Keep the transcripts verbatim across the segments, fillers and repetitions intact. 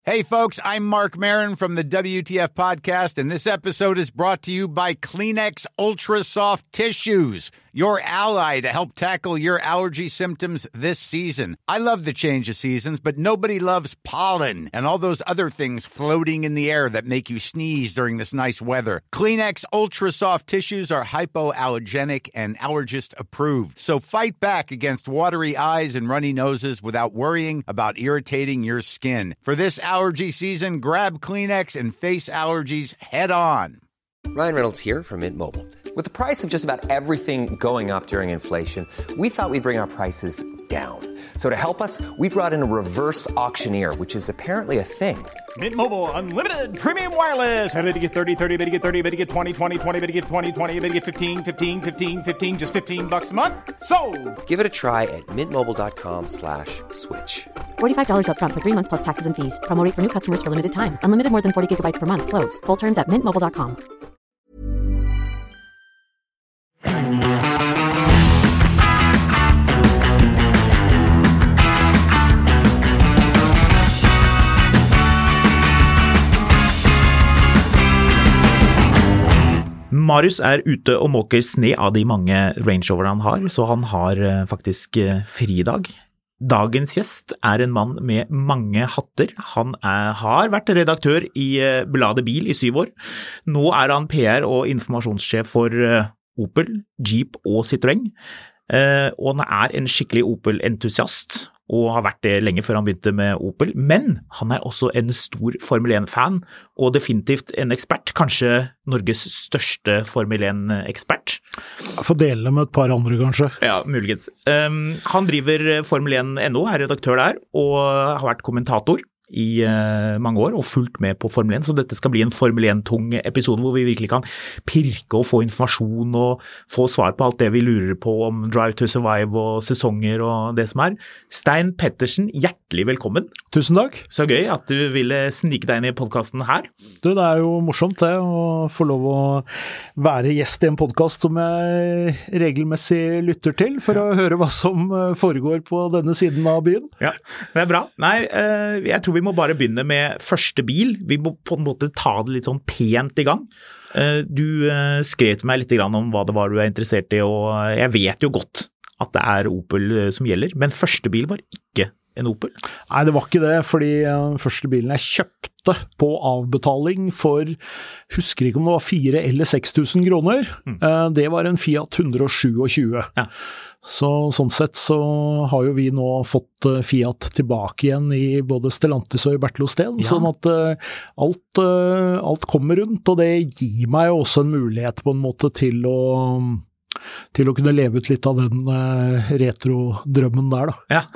Hey folks, I'm Mark Maron from the W T F podcast, and this episode is brought to you by Kleenex Ultra Soft Tissues, your ally to help tackle your allergy symptoms this season. I love the change of seasons, but nobody loves pollen and all those other things floating in the air that make you sneeze during this nice weather. Kleenex Ultra Soft Tissues are hypoallergenic and allergist approved, so fight back against watery eyes and runny noses without worrying about irritating your skin. For this allergy season, grab Kleenex and face allergies head on. Ryan Reynolds here from Mint Mobile. With the price of just about everything going up during inflation, we thought we'd bring our prices down. So to help us, we brought in a reverse auctioneer, which is apparently a thing. Mint Mobile Unlimited Premium Wireless. How to get thirty, thirty, bit to get thirty, bit to get twenty, twenty, twenty, bit to get twenty, twenty, bit to get fifteen, fifteen, fifteen, fifteen, just fifteen bucks a month? Sold! Give it a try at mintmobile.com slash switch. forty-five dollars up front for three months plus taxes and fees. Promo rate for new customers for limited time. Unlimited more than forty gigabytes per month. Slows full terms at mint mobile dot com. Marius er ute og måker sne av de mange Range Rover han har, så han har faktisk fridag. Dagens gjest er en mann med mange hatter. Han er, har vært redaktør i bladet Bil i syv år. Nå er han P R og informasjonssjef for Opel, Jeep og Citroën. Og han er en skikkelig Opel-entusiast, og har vært det lenge før han begynte med Opel, men han er også en stor Formel en-fan, og definitivt en ekspert, kanskje Norges største Formel en-ekspert. Jeg får dele med et par andre, kanskje. Ja, muligens. Um, han driver Formel en punktum no, er redaktør der, og har vært kommentator i uh, mange år og fulgt med på Formel en, så dette skal bli en Formel en-tung episode hvor vi virkelig kan pirke og få informasjon og få svar på alt det vi lurer på om Drive to Survive og sesonger og det som er. Stein Pettersen, hjertelig velkommen. Tusen takk. Så gøy at du ville snike deg inn i podcasten her. Du, det er jo morsomt det, å få lov å være gjest i en podcast som jeg regelmessig lytter til, for å høre hva som foregår på denne siden av byen. Ja, det er bra. Nei, uh, jeg tror vi må bare begynne med første bil. Vi må på en måte ta det litt sånn pent i gang. Du skrev til meg litt om hva det var du er interessert i, og jeg vet jo godt at det er Opel som gjelder, men første bil var ikke en Opel. Nei, det var ikke det, fordi den første bilen jeg kjøpte på avbetaling for, husker ikke om det var fire eller seks tusen kroner, mm. det var en Fiat ett tjuesju. Ja. Så sånn sett så har jo vi nå fått Fiat tilbake igjen i både Stellantis og i Bertelotsten, ja. Sånn at uh, alt, uh, alt kommer rundt, og det gir meg jo også en mulighet på en måte til å til å kunne leve ut litt av den uh, retro-drømmen der da. Ja,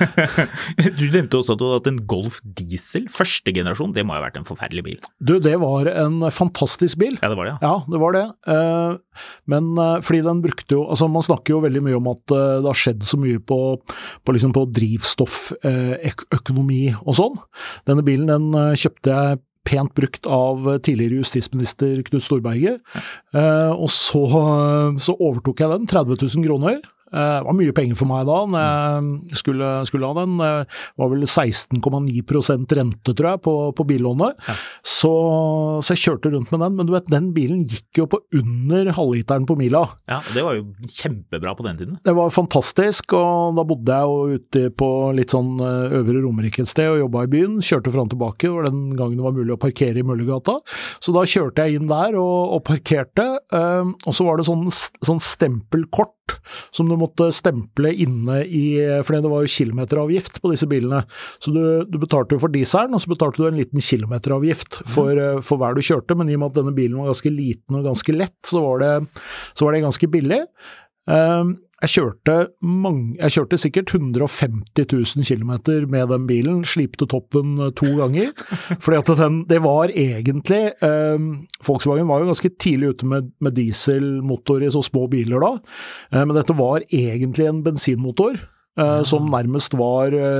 du nevnte også at du hadde hatt en Golf Diesel, første generasjon, det må ha vært en forferdelig bil. Du, det var en fantastisk bil. Ja, det var det, ja. Ja, det var det. Uh, men uh, fordi den brukte jo, altså man snakker jo veldig mye om at uh, det har skjedd så mye på, på, liksom på drivstofføkonomi uh, og sånn. Denne bilen, den uh, kjøpte jeg pent brukt av tidligere justisminister Knut Storberget, uh, og så, så overtok jeg den, tretti tusen kroner. Det var mye penger for meg da, når jeg skulle, skulle ha den. Det var vel seksten komma ni prosent rente, tror jeg, på, på billånet. Ja. Så, så jeg kjørte rundt med den, men du vet, den bilen gikk jo på under halvliteren på mila. Ja, det var jo kjempebra på den tiden. Det var fantastisk, og da bodde jeg jo ute på litt sånn Øvre Romerike et sted og jobbet i byen, kjørte frem og tilbake, det var den gangen det var mulig å parkere i Møllergata. Så da kjørte jeg inn der og, og parkerte, og så var det sånn, sånn stempelkort som du måtte stemple inne i, for det var jo kilometeravgift på disse bilene, så du, du betalte jo for dieselen, og så betalte du en liten kilometeravgift for, mm. for hver du kjørte, men i og med at denne bilen var ganske liten og ganske lett, så var det, så var det ganske billig. Um, jeg kjørte mange, jeg kjørte sikkert ett hundre og femti tusen kilometer med den bilen, slipte toppen to ganger, fordi at den, det var egentlig, um, Volkswagen var jo ganske tidlig ute med, med dieselmotor i så små biler da, uh, men dette var egentlig en bensinmotor, uh, som nærmest var uh,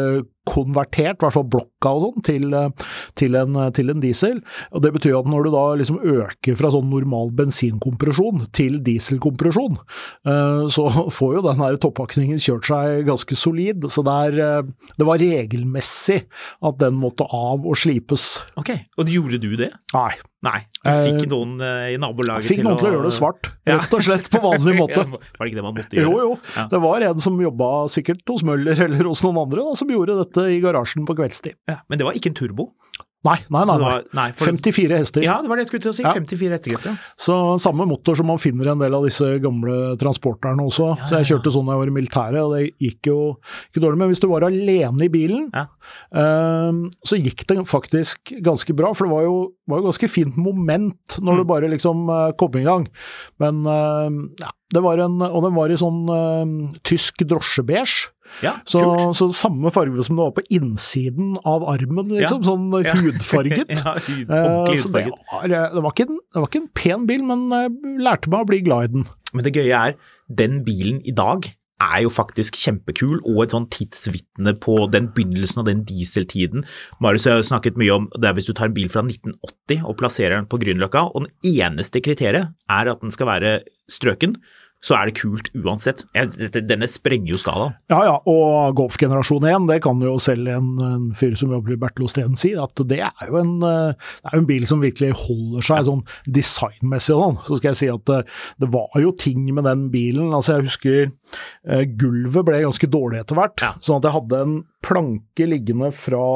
konvertert, i hvert fall blokka og sånn, til, til, en, til en diesel. Og det betyr at når du da liksom øker fra sånn normal bensinkompresjon til dieselkompresjon, så får jo den her toppakningen kjørt seg ganske solid, så det, er, det var regelmessig at den måtte av og slipes. Ok, og gjorde du det? Nei. Nei, du fikk uh, noen uh, i nabolaget til å... Fikk noen til å gjøre det svart, rett og slett på vanlig måte. Var det ikke det man måtte gjøre? Jo, jo. Ja. Det var en som jobbet sikkert hos Møller eller hos noen andre, da, som gjorde dette i garasjen på kveldstid. Ja, men det var ikke en turbo? Nei, nei, nei. nei. Var, nei femtifire hester. Ja, det var det jeg skulle til å si, ja. femtifire hestekrefter. Ja. Så samme motor som man finner i en del av disse gamle transporterne også. Ja, så jeg kjørte sånn da jeg var i militæret, og det gikk jo ikke dårlig. Men hvis du var alene i bilen, ja. um, så gikk det faktisk ganske bra, for det var jo, var jo ganske fint moment når mm. du bare liksom uh, kom i gang. Men uh, ja, det var en, og den var i sånn uh, tysk drosjebeige. Ja, så, så samme farge som det var på innsiden av armen, liksom, ja, sånn ja. hudfarget. ja, hud, ordentlig hudfarget. Uh, det, det, var ikke en, det var ikke en pen bil, men jeg lærte meg å bli glad i den. Men det gøye er, den bilen i dag er jo faktisk kjempekul, og et sånn tidsvittne på den begynnelsen av den dieseltiden. Marius har jo snakket mye om det er hvis du tar en bil fra nitten åtti og plasserer den på Grünerløkka, og den eneste kriteriet er at den skal være strøken, så er det kult uansett. Denne sprenger jo skala. Ja, ja, og Golf-generasjon én, det kan jo selv en, en fyr som jobber i Bertil Osten si, at det er jo en, det er jo en bil som virkelig holder seg sånn designmessig og sånn. Så skal jeg si at det, det var jo ting med den bilen, altså jeg husker eh, gulvet ble ganske dårlig etter hvert, ja. Sånn at jeg hadde en planke liggende fra,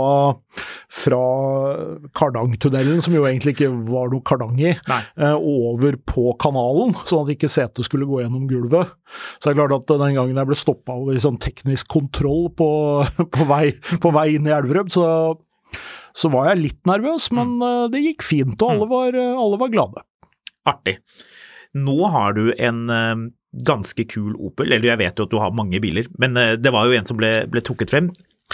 fra Kardangtunnelen, som jo egentlig ikke var noe kardang i, eh, over på kanalen, sånn at ikke setet skulle gå gjennom gulvet. Så jeg klarte at den gangen jeg ble stoppet av i sånn teknisk kontroll på, på, vei, på vei inn i Elverum, så, så var jeg litt nervøs, men mm. det gikk fint, og alle var, alle var glade. Artig. Nå har du en ganske kul Opel, eller jeg vet jo at du har mange biler, men det var jo en som ble, ble trukket frem.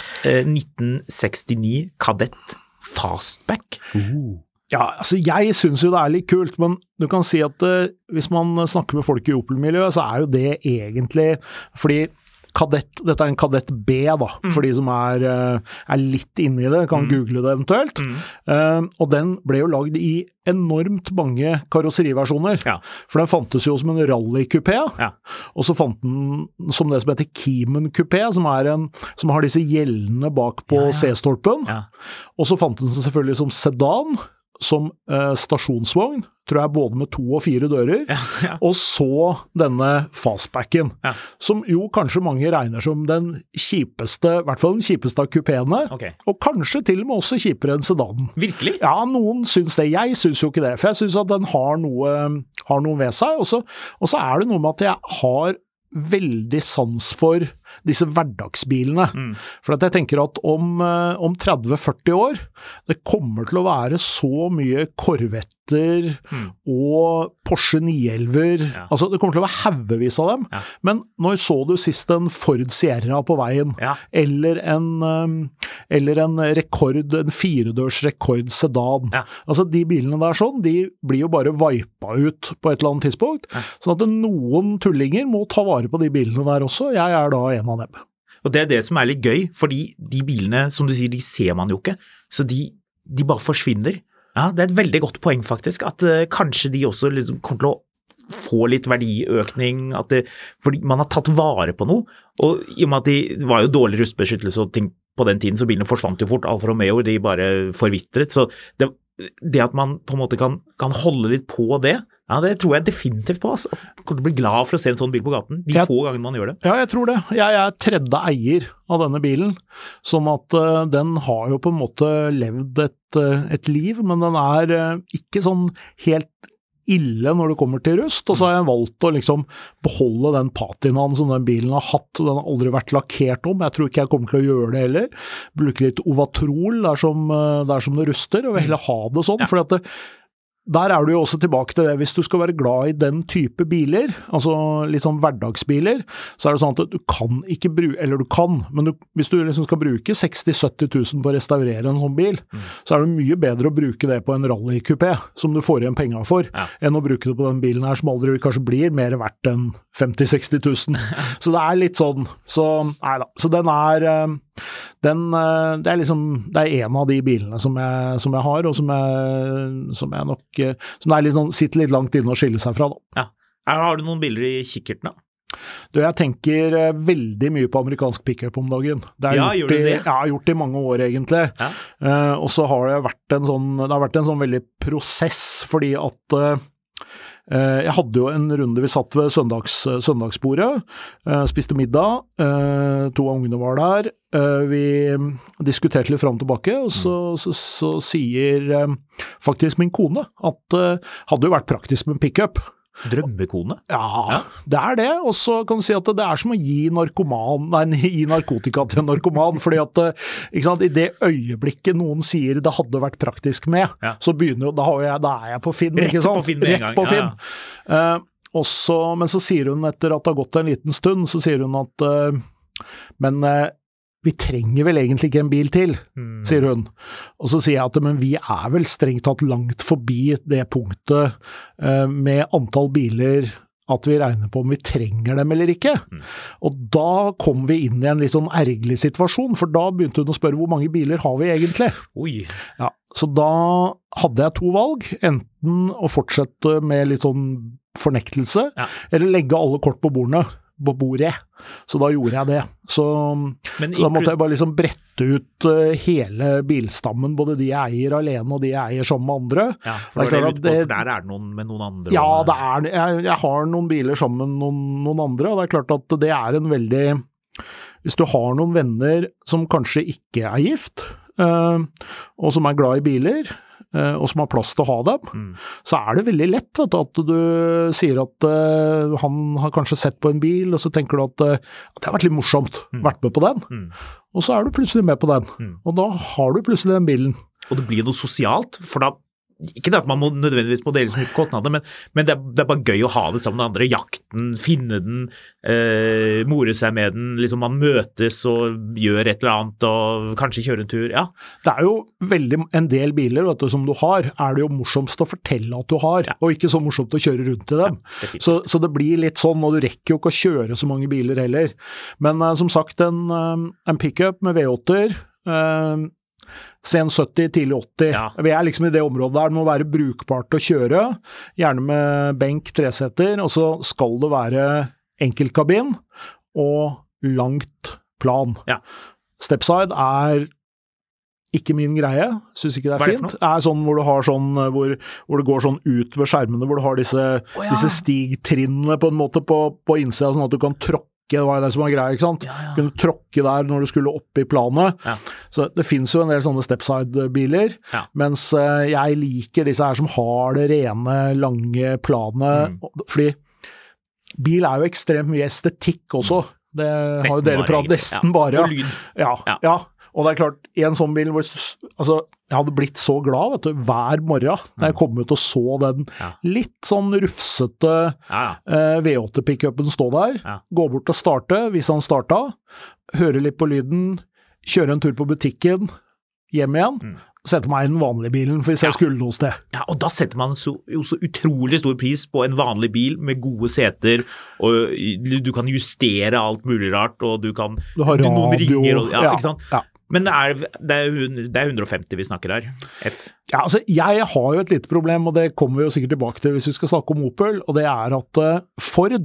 nitten sekstini Kadett Fastback. Uh. Ja, altså jeg synes jo det er litt kult, men du kan si at uh, hvis man snakker med folk i Opel-miljøet, så er jo det egentlig, fordi Kadett, dette er en Kadett B da, mm. for de som er, uh, er litt inne i det, kan mm. google det eventuelt, mm. uh, og den ble jo lagd i enormt mange karosseriversjoner, ja. For den fantes jo som en rally-kupé, ja. Og så fant den som det som heter Cayman-kupé, som, er en, som har disse gjellene bak på ja, ja. C-stolpen, ja. Og så fant den selvfølgelig som sedan, som eh, stasjonsvogn, tror jeg både med to og fire dører, ja, ja. Og så denne fastbacken, ja. Som jo kanskje mange regner som den kjipeste, i hvert fall den kjipeste av kupéene, okay. Og kanskje til og med også kjipere enn sedanen. Virkelig? Ja, noen syns det. Jeg syns jo ikke det, for jeg syns at den har noe, har noe ved seg, og så, og så er det noe med at jeg har veldig sans for disse hverdagsbilene. Mm. For at jeg tenker at om, om tretti til førti år, det kommer til å være så mye Corvetter mm. og Porsche ni elleve, ja. Altså det kommer til å være haugevis av dem, ja. Men når så du sist en Ford Sierra på veien, ja. eller, en, eller en rekord, en firedørs rekord sedan, ja. Altså de bilene der sånn, de blir jo bare vipet ut på et eller annet tidspunkt, ja. Sånn at noen tullinger må ta vare på de bilene der også. Jeg er da en av dem. Og det er det som er litt gøy, fordi de bilene, som du sier, de ser man jo ikke, så de, de bare forsvinner. Ja, det er et veldig godt poeng faktisk, at uh, kanskje de også liksom kommer til å få litt verdiøkning, at det, fordi man har tatt vare på noe, og i og med at de var jo dårlig rustbeskyttelse og ting på den tiden, så bilene forsvant jo fort, Alfa Romeo, de bare forvittret, så det, det at man på en måte kan, kan holde litt på det, ja, det tror jeg definitivt på, altså. Jeg kommer til å bli glad for å se en sånn bil på gaten, de jeg, få ganger man gjør det. Ja, jeg tror det. Jeg er tredje eier av denne bilen, sånn at uh, den har jo på en måte levd et, uh, et liv, men den er uh, ikke sånn helt ille når det kommer til rust, og så har jeg valgt å liksom beholde den patinaen som den bilen har hatt. Den har aldri vært lakkert om, jeg tror ikke jeg kommer til å gjøre det heller. Bruke litt Ovatrol der som, der som det ruster, og heller ha det sånn, ja. For at det, der er du jo også tilbake til det, hvis du skal være glad i den type biler, altså litt sånn hverdagsbiler, så er det sånn at du kan ikke bruke, eller du kan, men du, hvis du liksom skal bruke seksti til sytti tusen på å restaurere en sånn bil, mm. så er det mye bedre å bruke det på en rally-kupé, som du får igjen penger for, ja. Enn å bruke det på den bilen her, som aldri kanskje blir mer verdt enn femti til seksti tusen. Så det er litt sånn, så nei da, så den er, den, det er liksom, det er en av de bilene som jeg, som jeg har, og som jeg, som jeg nok, som det er litt sånn, sitter litt langt inne og skiller seg fra da. Ja. Har du noen biler i kikkerten da? Du, jeg tenker veldig mye på amerikansk pick-up om dagen. Det ja, gjør du det? I, jeg har gjort det i mange år egentlig. Ja. Uh, og så har det vært en sånn, det har vært en sånn veldig prosess, fordi at uh, jeg hadde jo en runde, vi satt ved søndags, søndagsbordet, spiste middag, to av ungene var der, vi diskuterte litt frem og tilbake, og så, så, så sier faktisk min kone at det hadde jo vært praktisk med en pick-up. Drømmekone? Ja, ja, det er det, og så kan du si at det er som å gi narkoman, nei, gi narkotika til en narkoman, fordi at, ikke sant, i det øyeblikket noen sier det hadde vært praktisk med, ja. Så begynner jo, da, har jeg, da er jeg på Finn, Rett ikke sant? På Finn med en gang. Rett på Finn. Ja, ja. Uh, og så, men så sier hun, etter at det har gått en liten stund, så sier hun at, uh, men uh, vi trenger vel egentlig ikke en bil til, mm. sier hun. Og så sier jeg at men vi er vel strengt tatt langt forbi det punktet uh, med antall biler at vi regner på om vi trenger dem eller ikke. Mm. Og da kom vi inn i en litt sånn ergerlig situasjon, for da begynte hun å spørre hvor mange biler har vi egentlig? Oi. Ja, så da hadde jeg to valg, enten å fortsette med litt sånn fornektelse, ja. Eller legge alle kort på bordene. på bordet, så da gjorde jeg det. Så, så da måtte jeg bare liksom brette ut uh, hele bilstammen, både de jeg eier alene og de jeg eier sammen med andre. Ja, for, det er det, det, for der er det noen med noen andre. Ja, det er, jeg, jeg har noen biler sammen med noen, noen andre, og det er klart at det er en veldig, hvis du har noen venner som kanskje ikke er gift, uh, og som er glad i biler, og som har plass til å ha dem, mm. så er det veldig lett vet du, at du sier at uh, han har kanskje sett på en bil, og så tenker du at, uh, at det har vært litt morsomt, mm. vært med på den, mm. og så er du plutselig med på den, mm. og da har du plutselig den bilen. Og det blir noe sosialt, for da ikke det at man må nødvendigvis må dele så mye kostnader, men, men det, er, det er bare gøy å ha det sammen med andre, jakten, finne den, eh, more seg med den, liksom man møtes og gjør et eller annet, og kanskje kjøre en tur, ja. Det er jo veldig, en del biler vet du, som du har, er det jo morsomst å fortelle at du har, ja. Og ikke så morsomt å kjøre rundt i dem. Ja, det så, så det blir litt sånn, og du rekker jo ikke å kjøre så mange biler heller. Men eh, som sagt, en, en pick-up med V åtte-er, eh, sen sytti, tidlig åtti. Ja. Vi er liksom i det området der, det må være brukbart å kjøre, gjerne med benk, tresetter, og så skal det være enkeltkabin og langt plan. Ja. Stepside er ikke min greie, synes ikke det er, er fint. Det er sånn hvor du har sånn, hvor, hvor det går sånn ut ved skjermene, hvor du har disse, oh, ja. disse stigtrinnene på en måte på, på innsida, sånn at du kan tråkke. Det var det som var greia, ikke sant? Ja, ja. Du kunne tråkke der når du skulle opp i planet. Ja. Så det finnes jo en del sånne stepside-biler, ja. Mens uh, jeg liker disse her som har det rene, lange planet, mm. fordi bil er jo ekstremt mye estetikk også. Det nesten har jo dere pratet nesten ja. Bare. Ja. Og lyd. Ja, ja. ja. Og det er klart, i en sånn bil, hvor, altså, jeg hadde blitt så glad, vet du, hver morgen, da jeg kom ut og så den ja. Litt sånn rufsete ja, ja. eh, V åtte-pickupen stå der, ja. Gå bort og starte, hvis han startet, høre litt på lyden, kjøre en tur på butikken, hjem igjen, mm. sette meg i den vanlige bilen, for hvis ja. Jeg skulle noe sted. Ja, og da setter man så, jo så utrolig stor pris på en vanlig bil med gode seter, og du kan justere alt mulig rart, og du kan... Du har radio. Noen ringer, og, ja, ja, ikke sant? Ja. Men det er, det, er, det er hundre og femti vi snakker her, F. Ja, altså, jeg har jo et lite problem, og det kommer vi jo sikkert tilbake til hvis vi skal snakke om Opel, og det er at uh, Ford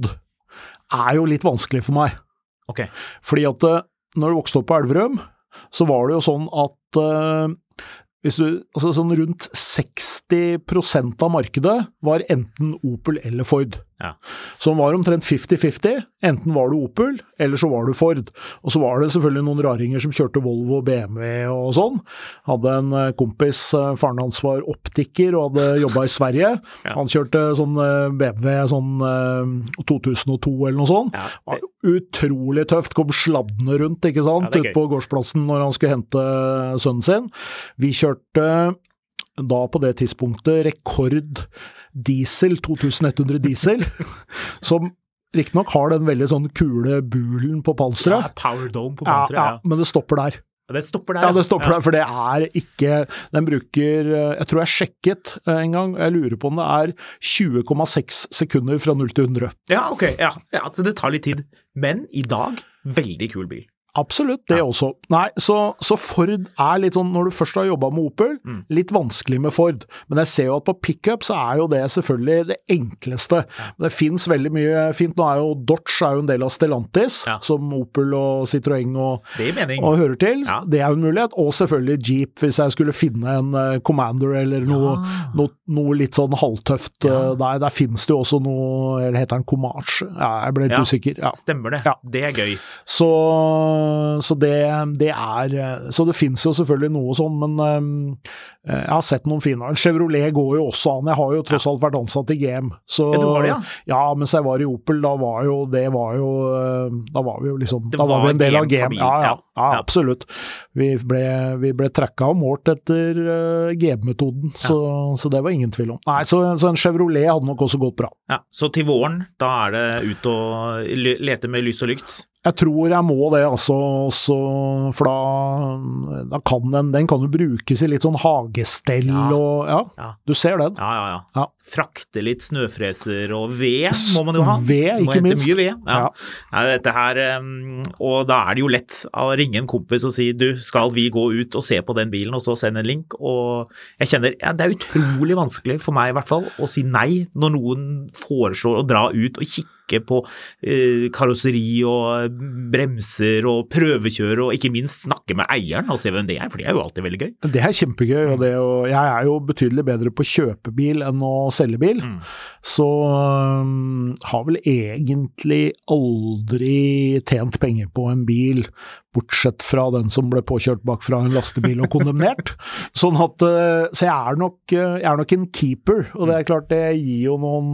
er jo litt vanskelig for meg. Ok. Fordi at uh, når du vokste opp på Elverum, så var det jo sånn at uh, hvis du, altså sånn rundt seksti prosent av markedet var enten Opel eller Ford. Ja. Så det var omtrent femti femti, enten var du Opel, eller så var du Ford. Og så var det selvfølgelig noen raringer som kjørte Volvo og B M W og sånn. Hadde en kompis, faren hans var optiker og hadde jobbet i Sverige. Ja. Han kjørte sånn B M W sånn to tusen og to eller noe sånt. Ja. Det... Utrolig tøft, kom sladdende rundt, ikke sant, ja, ut på gårdsplassen når han skulle hente sønnen sin. Vi kjørte da på det tidspunktet rekord diesel, to tusen ett hundre diesel, som riktignok har den veldig sånn kule bulen på panseret. Ja, power dome på panseret, ja, ja. ja. Men det stopper der. Det stopper der. Ja, det stopper ja. der, for det er ikke, den bruker, jeg tror jeg sjekket en gang, jeg lurer på om det er tjue komma seks sekunder fra null til hundre. Ja, ok, ja, ja, så det tar litt tid. Men i dag, veldig kul bil. Absolutt, det ja. Også. Nei, så, så Ford er litt sånn, når du først har jobbet med Opel, mm. litt vanskelig med Ford. Men jeg ser jo at på pickup så er jo det selvfølgelig det enkleste. Ja. Men det finnes veldig mye fint. Nå er jo Dodge er jo en del av Stellantis, ja. Som Opel og Citroën og, og hører til. Ja. Det er jo en mulighet. Og selvfølgelig Jeep, hvis jeg skulle finne en uh, Commander eller noe, ja. noe, noe litt sånn halvtøft. Ja. Uh, der, der finnes det jo også noe, eller heter den Comanche? Ja, jeg ble litt ja. Usikker. Ja. Stemmer det. Ja. Det er gøy. Så Så det, det er Så det finnes jo selvfølgelig noe sånn, men um, jeg har sett noen fine. Chevrolet går jo også an. Jeg har jo tross alt vært ansatt i G M. Så, ja, du har det, ja? Ja, mens jeg var i Opel, da var jo det var jo Da var vi jo liksom Da var, var vi en del av G M. Ja, ja, ja, absolutt. Vi ble, vi ble trekka og målt etter uh, G M-metoden, ja. så, så det var ingen tvil om. Nei, så, så en Chevrolet hadde nok også gått bra. Ja, så til våren, da er det ut og lete med lys og lykt? Jeg tror jeg må det, altså, også, for da, da kan den, den kan jo brukes i litt sånn hagestell, ja. Og ja, ja, du ser den. Ja, ja, ja. ja. Frakte litt snøfreser og ved må man jo ha. Ved, ikke minst. Mye ved, ja. Ja. Ja, dette her, og da er det jo lett å ringe en kompis og si, du, skal vi gå ut og se på den bilen, og så sende en link, og jeg kjenner, ja, det er utrolig vanskelig for meg i hvert fall, å si nei når noen foreslår å dra ut og kikke på eh, karosseri og bremser og prøvekjøre og ikke minst snakke med eieren og se hvem det er, for det er jo alltid veldig gøy. Det er kjempegøy, og, det, og jeg er jo betydelig bedre på kjøpebil enn å selge bil, mm. så um, har vel egentlig aldri tjent penger på en bil, bortsett fra den som ble påkjørt bak fra en lastebil og kondemnert. Sånn at, så jeg er, nok, jeg er nok en keeper, og det er klart det gir jo noen,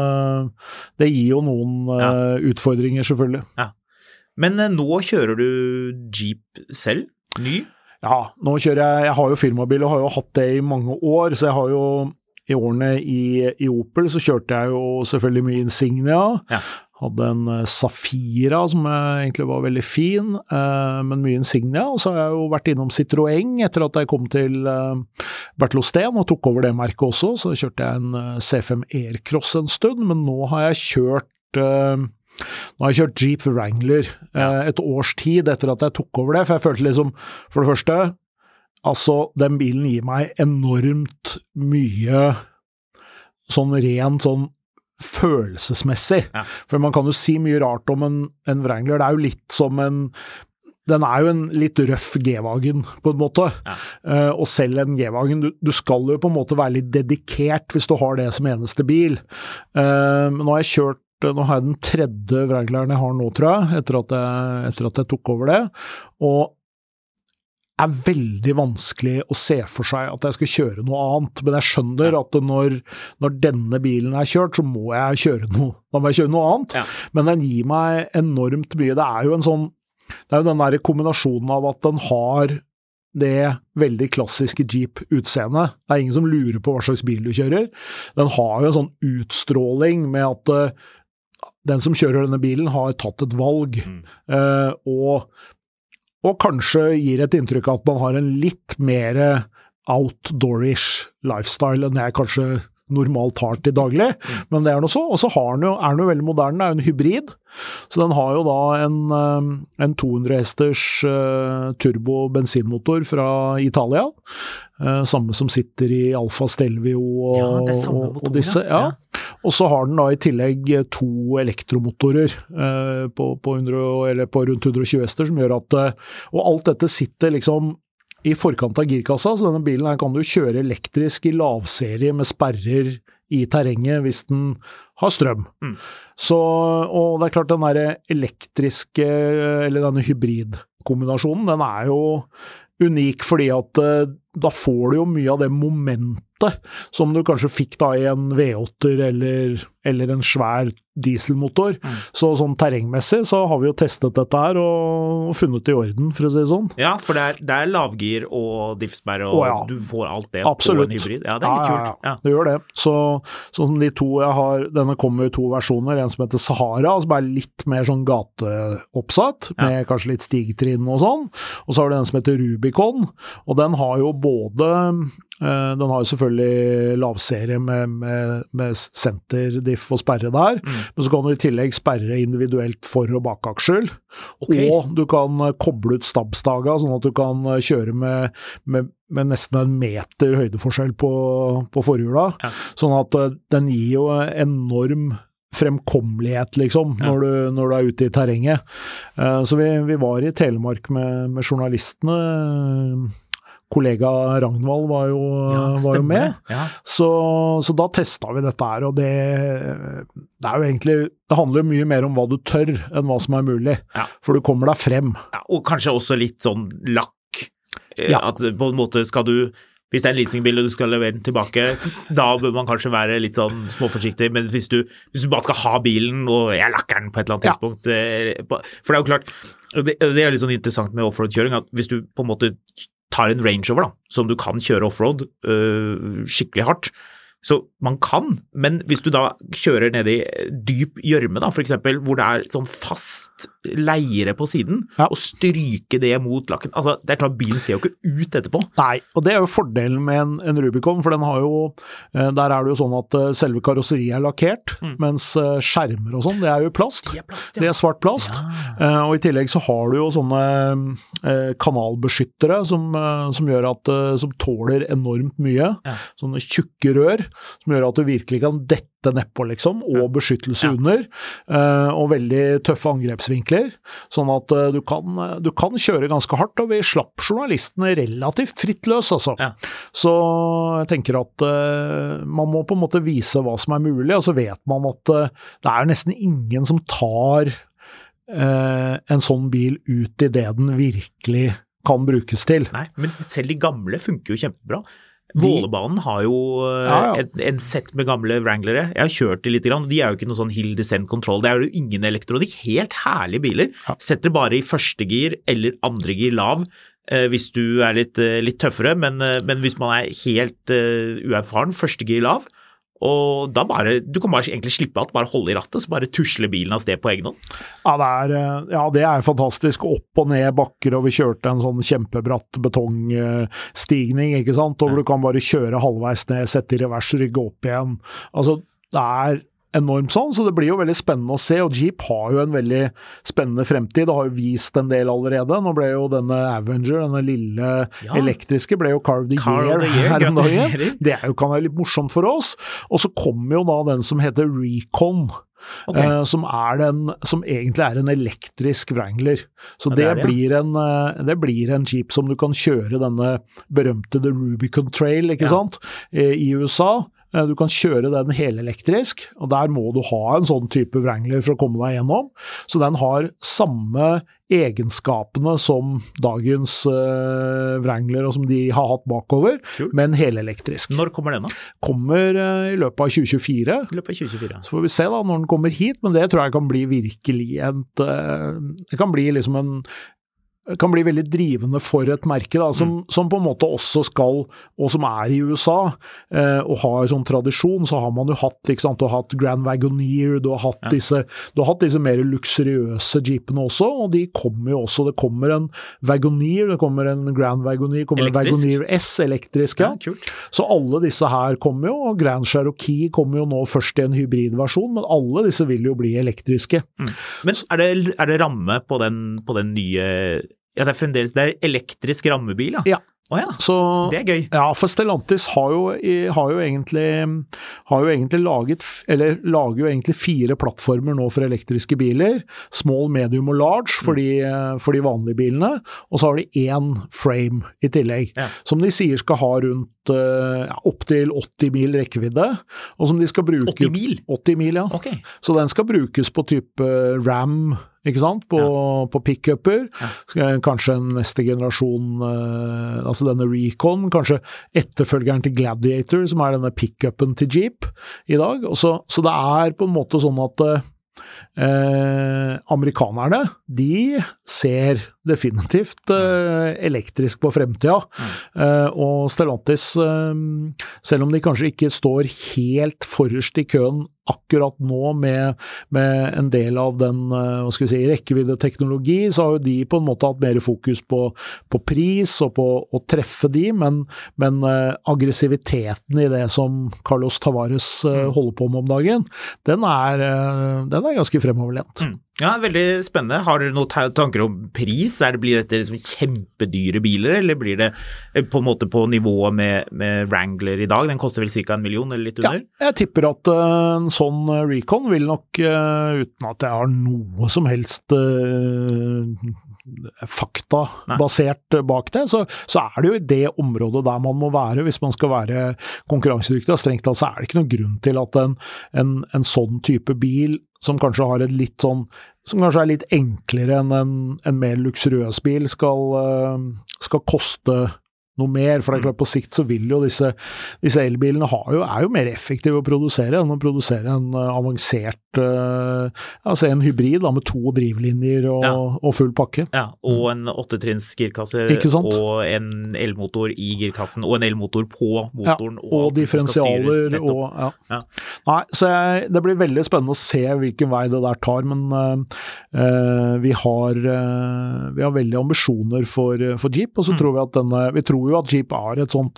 det gir jo noen ja. Utfordringer selvfølgelig. Ja. Men nå kjører du Jeep selv, ny? Ja, nå kjører jeg, jeg har jo firmabil og har jo hatt det i mange år, så jeg har jo i årene i, i Opel så kjørte jeg jo selvfølgelig mye Insignia, ja. Hadde en Safira som egentlig var veldig fin, eh, men mye Insignia, og så har jeg jo vært innom Citroën etter at jeg kom til eh, Bertelotsten og tok over det merket også, så kjørte jeg en C fem Aircross en stund, men nå har jeg kjørt eh, nå har jeg kjørt Jeep Wrangler eh, et års tid etter at jeg tok over det, for jeg følte liksom, for det første, altså den bilen gir meg enormt mye sånn rent sånn følelsesmessig, ja. For man kan jo si mye rart om en, en Wrangler, det er jo litt som en den er jo en litt røff G-wagen på en måte, ja. uh, og selv en G-wagen, du, du skal jo på en måte være litt dedikert hvis du har det som eneste bil. Uh, nå har jeg kjørt, nå har jeg den tredje Wrangleren jeg har nå, tror jeg, etter at jeg, etter at jeg tok over det, og er veldig vanskelig å se for seg at jeg skal kjøre noe annet, men jeg skjønner ja. At når, når denne bilen er kjørt, så må jeg kjøre noe, da må jeg kjøre noe annet, ja. Men den gir meg enormt mye, det er jo en sånn, det er jo den der kombinasjonen av at den har det veldig klassiske Jeep-utseende, det er ingen som lurer på hva slags bil du kjører, den har jo en sånn utstråling med at uh, den som kjører denne bilen har tatt et valg, mm. uh, og og kanskje gir et inntrykk av at man har en litt mer outdoorish lifestyle enn jeg kanskje normalt har til daglig, mm. men det er noe så, og så har den jo, er den jo veldig moderne, det er jo en hybrid, så den har jo da en, en to hundre hesters uh, turbo bensinmotor fra Italia, uh, samme som sitter i Alfa Stelvio og, ja, det er samme motor, og disse, ja. ja. Og så har den da i tillegg to elektromotorer uh, på, på, hundre, eller på rundt hundre og tjue hester, som gjør at, uh, og alt dette sitter liksom i forkant av girkassa, så denne bilen her kan du kjøre elektrisk i lavserie med sperrer i terrenget hvis den har strøm. Mm. Så, og det er klart den der elektriske, eller denne hybridkombinasjonen, den er jo unik fordi at da får du jo mye av det momentet som du kanskje fikk da i en V åtte eller, eller en svær dieselmotor. Mm. Så sånn terrengmessig så har vi jo testet dette her og funnet det i orden, for å si det sånn. Ja, for det er, det er lavgir og diffsperre, og, og ja, du får alt det absolutt. På en hybrid. Ja, det er litt ja, kult. Ja, ja. Det gjør det. Så sånn de to jeg har, denne kommer i to versjoner, en som heter Sahara, som er litt mer sånn gateoppsatt, ja. Med kanskje litt stigtrinn og sånn, og så har du den som heter Rubicon, og den har jo både Den har jo selvfølgelig lavserie med, med, med senterdiff og sperre der, mm. men så kan du i tillegg sperre individuelt for- og bakaksjel, okay. og du kan koble ut stabstaga, sånn at du kan kjøre med, med, med nesten en meter høydeforskjell på, på forhjula, ja. Sånn at den gir jo enorm fremkommelighet, liksom, ja. når, du, når du er ute i terrenget. Så vi, vi var i Telemark med, med journalistene. Kollega Ragnvald var jo, ja, var jo med, ja. så, så da testet vi dette her, og det, det er jo egentlig, det handler mye mer om hva du tør enn hva som er mulig, ja. For du kommer deg frem. Ja, og kanskje også litt sånn lakk, ja. At på en måte skal du, hvis det er en leasingbil og du skal levere den tilbake, da bør man kanskje være litt sånn småforsiktig, men hvis du, hvis du bare skal ha bilen, og jeg lakker den på et eller annet tidspunkt, ja. For det er jo klart, det, det er litt sånn interessant med offroad-kjøring, at hvis du på en måte tar en Range Rover da, som du kan kjøre offroad øh, skikkelig hardt, så man kan, men hvis du da kjører ned i dyp gjørme da, for eksempel, hvor det er sånn fast leire på siden, ja. Og stryke det mot lakken, altså det er klart bilen ser jo ikke ut etterpå. Nei, og det er jo fordelen med en, en Rubicon, for den har jo, der er det jo sånn at selve karosseriet er lakkert, mm. mens skjermer og sånn, det er jo plast, det er, plast, ja. Det er svart plast, ja. Og i tillegg så har du jo sånne kanalbeskyttere som, som gjør at, som tåler enormt mye, ja. Sånne tjukke rør, som gjør at du virkelig kan dette nedpå liksom, og beskyttelse ja. Under, uh, og veldig tøffe angrepsvinkler, sånn at uh, du, kan, du kan kjøre ganske hardt, og vi slapp journalistene relativt fritt løs, altså. Ja. Så jeg tenker at uh, man må på en måte vise hva som er mulig, og så vet man at uh, det er nesten ingen som tar uh, en sånn bil ut i det den virkelig kan brukes til. Nei, men selv de gamle funker jo kjempebra. Vålebanen har jo ja, ja. En, en sett med gamle Wranglere. Jeg har kjørt det litt, de er jo ikke noe sånn hill descent control, det er jo ingen elektronikk, helt herlige biler. Ja. Setter bare i første gir eller andre gir lav, eh, hvis du er litt, litt tøffere, men, men hvis man er helt uh, uerfaren, første gir lav, og da bare, du kan bare egentlig slippe alt, bare holde i rattet, så bare tusle bilen av sted på egen hånd. Ja, det er, ja, det er fantastisk, opp og ned bakker, og vi kjørte en sånn kjempebratt betongstigning, ikke sant, og ja. Du kan bare kjøre halvveis ned, sette i revers, rygge opp igjen. Altså, det er enormt sånn, så det blir jo veldig spennende å se, og Jeep har jo en veldig spennende fremtid, det har jo vist en del allerede. Nå ble jo denne Avenger, denne lille ja. Elektriske, ble jo Car of the Car Year, year her om dagen. Det er jo, kan være litt morsomt for oss. Og så kommer jo da den som heter Recon, okay. eh, som, er den, som egentlig er en elektrisk Wrangler. Så ja, det, det, det, blir en, det blir en Jeep som du kan kjøre denne berømte The Rubicon Trail, ikke ja. Sant, eh, i U S A. Du kan kjøre den helelektrisk, og der må du ha en sånn type Wrangler for å komme deg gjennom. Så den har samme egenskapene som dagens uh, Wrangler, og som de har hatt bakover, Kult. Men helelektrisk. Når kommer den da? Kommer uh, i løpet av tjue tjuefire. I løpet av tjue tjuefire. Så får vi se da når den kommer hit, men det tror jeg kan bli virkelig en, uh, det kan bli liksom en kan bli veldig drivende for et merke da, som, mm. som på en måte også skal, og som er i U S A, eh, og har sånn tradisjon, så har man jo hatt, ikke sant, du har hatt Grand Wagoneer, du har hatt, ja. disse, du har hatt disse mer luksuriøse jeepene også, og de kommer jo også, det kommer en Wagoneer, det kommer en Grand Wagoneer, kommer elektrisk. En Wagoneer S, elektrisk, ja. Ja, kult. Så alle disse her kommer jo, og Grand Cherokee kommer jo nå først i en hybridversjon, men alle disse vil jo bli elektriske. Mm. Men er det, er det ramme på den, på den nye... Ja, det er fremdeles, det er elektrisk rammebil, da. Ja. Å ja, så, det er gøy. Ja, for Stellantis har jo, har jo egentlig, har jo egentlig laget, eller lager jo egentlig fire plattformer nå for elektriske biler. Small, medium og large for de, for de vanlige bilene. Og så har de én frame i tillegg, ja. Som de sier skal ha rundt ja, opp til åtti mil rekkevidde. Og som de skal bruke... åtti mil? åtti mil, ja. Okay. Så den skal brukes på type Ram, ikke sant, på, ja. På pick-upper, ja. Kanskje en neste generasjon, uh, altså denne Recon, kanskje etterfølgeren til Gladiator, som er denne pick-upen til Jeep i dag, og så, så det er på en måte sånn at uh, Eh, amerikanerne, de ser definitivt eh, elektrisk på fremtida, mm. eh, og Stellantis, eh, selv om de kanskje ikke står helt forrest i køen akkurat nå med, med en del av den, hva skal vi si, rekkeviddeteknologi, så har jo de på en måte hatt mer fokus på, på pris og på å treffe de, men, men uh, aggressiviteten i det som Carlos Tavares uh, holder på med om dagen, den er, uh, den er ganske fremoverlent. Mm. Ja, veldig spennende. Har du noen tanker om pris? Er det, blir dette liksom kjempedyre biler, eller blir det på en måte på nivået med, med Wrangler i dag? Den koster vel cirka en million, eller litt under? Ja, jeg tipper at uh, en sånn Recon vil nok, uh, uten at jeg har noe som helst uh, fakta Nei. basert bak det, så, så er det jo i det området der man må være hvis man skal være konkurransedyktig. Og strengt tatt så er det ikke noen grunn til at en, en, en sånn type bil som kanskje har et litt sånn, som kanskje er litt enklere enn en, en mer luksuriøs bil skal, skal koste noe mer, for det er klart på sikt så vil jo disse, disse elbilene har jo, er jo mer effektive å produsere enn å produsere en uh, avansert, uh, altså en hybrid da, med to drivlinjer og, ja. og full pakke. Ja, og en åttetrinns girkasse, og en elmotor i girkassen, og en elmotor på motoren. Ja, og, og differensialer. Og, ja. Ja. Nei, så jeg, det blir veldig spennende å se hvilken vei det der tar, men uh, uh, vi, har, uh, vi har veldig ambisjoner for, for Jeep, og så mm. tror vi at denne, vi tror jo at Jeep har et sånt,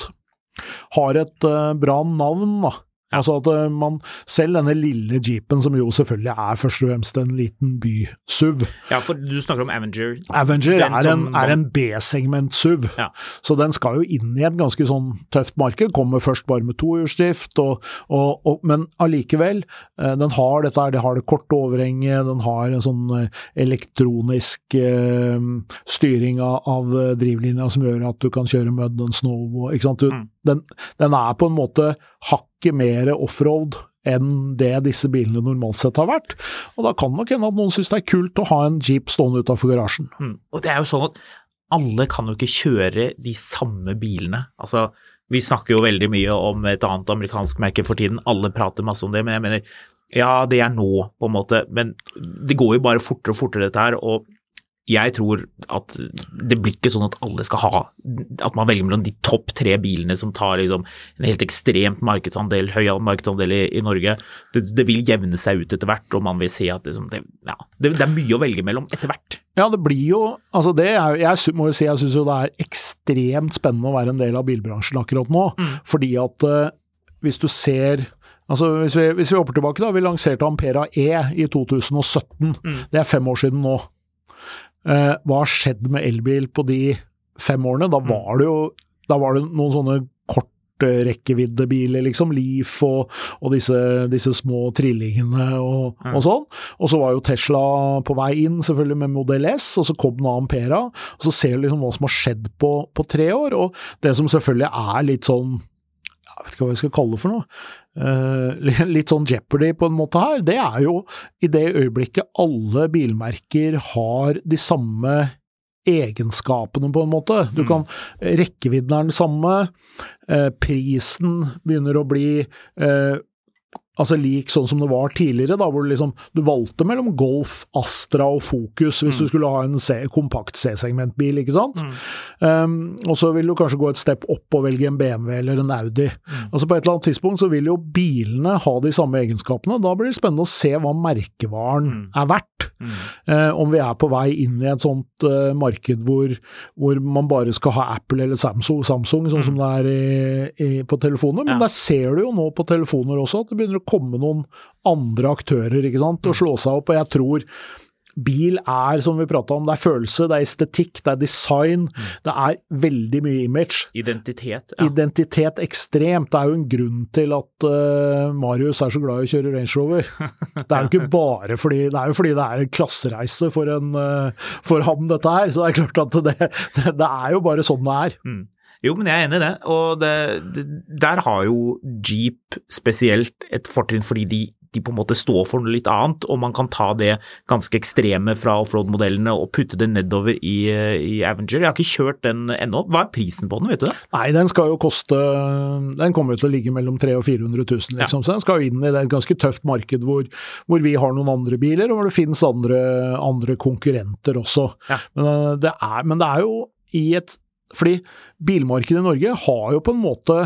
har et uh, bra navn da. Ja. Altså at uh, man, selv denne lille Jeepen som jo selvfølgelig er først og fremst en liten by-S U V. Ja, for du snakker om Avenger. Avenger er en, er en B-segment-S U V, ja. Så den skal jo inn i et ganske sånn tøft marked, kommer først bare med tohjulsdrift, og, og, og, men allikevel, uh, den har dette her, det har det korte overhenget, den har en sånn uh, elektronisk uh, styring av, av drivlinja som gjør at du kan kjøre mud og snow, og, ikke sant? Du, mm. den, den er på en måte hakket mer offroad enn det disse bilene normalt sett har vært, og da kan nok hende at noen synes det er kult å ha en Jeep stående utenfor garasjen. Mm. Og det er jo sånn at alle kan jo ikke kjøre de samme bilene, altså vi snakker jo veldig mye om et annet amerikansk merke for tiden, alle prater masse om det, men jeg mener, ja det er nå på en måte, men det går jo bare fortere og fortere dette her, og jeg tror at det blir ikke sånn at alle skal ha, at man velger mellom de topp tre bilene som tar liksom en helt ekstremt markedsandel, høy markedsandel i, i Norge. Det, det vil jevne seg ut etter hvert, og man vil se at liksom, det, ja, det, det er mye å velge mellom etter hvert. Ja, det blir jo, altså det er, jeg må jo si, jeg synes jo det er ekstremt spennende å være en del av bilbransjen akkurat nå, mm. fordi at uh, hvis du ser, altså hvis vi, hvis vi hopper tilbake da, vi lanserte Ampera E i to tusen og sytten, mm. det er fem år siden nå. Uh, hva har skjedd med elbil på de fem årene? Da var det jo da var det noen sånne kortrekkeviddebiler, liksom, Leaf og, og disse, disse små trillingene og, mm. og sånn. Og så var jo Tesla på vei inn, selvfølgelig med Model S, og så kom den Ampera, og så ser du liksom hva som har skjedd på, på tre år, og det som selvfølgelig er litt sånn, jeg vet ikke hva jeg skal kalle det for noe, Uh, litt sånn Jeopardy på en måte her, det er jo i det øyeblikket alle bilmerker har de samme egenskapene på en måte. Du kan, rekkevidden er den samme, uh, prisen begynner å bli uh, altså lik sånn som det var tidligere, da, hvor du liksom, du valgte mellom Golf, Astra og Focus, hvis mm. du skulle ha en C, kompakt C-segmentbil, ikke sant? Mm. Um, og så vil du kanskje gå et step opp og velge en B M W eller en Audi. Mm. Altså på et eller annet tidspunkt så vil jo bilene ha de samme egenskapene, da blir det spennende å se hva merkevaren mm. er verdt. Mm. Uh, om vi er på vei inn i et sånt uh, marked hvor, hvor man bare skal ha Apple eller Samsung, Samsung sånn mm. som det er i, i, på telefoner, men ja. Der ser du jo nå på telefoner også at det begynner å komme noen andre aktører, ikke sant, og slå seg opp, og jeg tror bil er, som vi pratet om, det er følelse, det er estetikk, det er design, mm. det er veldig mye image. Identitet, ja. Identitet ekstremt, det er jo en grunn til at uh, Marius er så glad i å kjøre Range Rover. Det er jo ikke bare fordi, det er jo fordi det er en klassereise for, en, uh, for ham dette her, så det er klart at det, det, det er jo bare sånn det er. Mm. Jo, men jeg er enig i det, og det, det, der har jo Jeep spesielt et fortrinn fordi de, de på en måte står for noe litt annet, og man kan ta det ganske ekstreme fra offroad-modellene og putte det nedover i, i Avenger. Jeg har ikke kjørt den ennå. Hva er prisen på den, vet du det? Nei, den skal jo koste, den kommer jo til å ligge mellom tre hundre og fire hundre tusen, liksom. Ja. Så den skal jo inn i et ganske tøft marked hvor, hvor vi har noen andre biler, og hvor det finnes andre, andre konkurrenter også. Ja. Men, det er, men det er jo i et fordi bilmarkedet i Norge har jo på en måte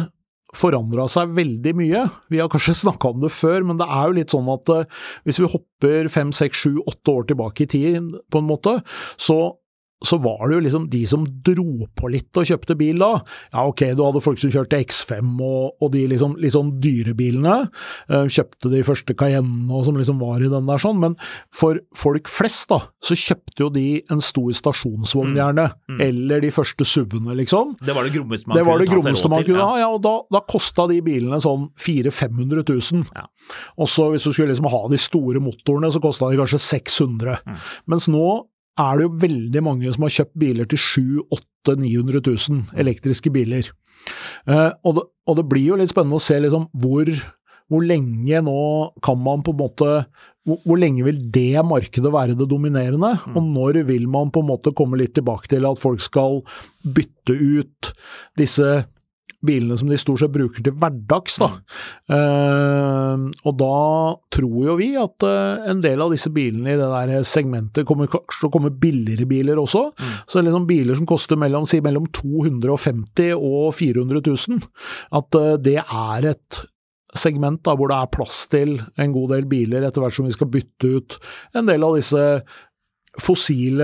forandret seg veldig mye. Vi har kanskje snakket om det før, men det er jo litt sånn at uh, hvis vi hopper fem, seks, sju, åtte år tilbake i tid på en måte, så så var det jo liksom de som dro på litt og kjøpte bil da. Ja, ok, du hadde folk som kjørte X fem og, og de liksom, liksom dyrebilene, uh, kjøpte de første Cayenne og som liksom var i den der sånn, men for folk flest da, så kjøpte jo de en stor stasjonsvogn gjerne, mm. Mm. eller de første SUV-ene liksom. Det var det grommeste man det kunne det ta seg råd til. Ja, ja, og da, da kostet de bilene sånn fire til fem hundre tusen. Ja. Og så hvis du skulle liksom ha de store motorene, så kostet de kanskje seks hundre. Mm. Mens nå er det jo veldig mange som har kjøpt biler til sju, åtte, ni hundre tusen elektriske biler. Eh, og, det, og det blir jo litt spennende å se liksom hvor, hvor lenge nå kan man på en måte, hvor, hvor lenge vil det markedet være det dominerende, mm. og når vil man på en måte komme litt tilbake til at folk skal bytte ut disse bilene som de stort sett bruker til hverdags da. Mm. Uh, og da tror jo vi at uh, en del av disse bilene i det der segmentet kommer kanskje å komme billigere biler også. Mm. Så det er liksom biler som koster mellom, si, mellom to hundre og femti og fire hundre tusen. At uh, det er et segment da, hvor det er plass til en god del biler etter hvert som vi skal bytte ut en del av disse fossile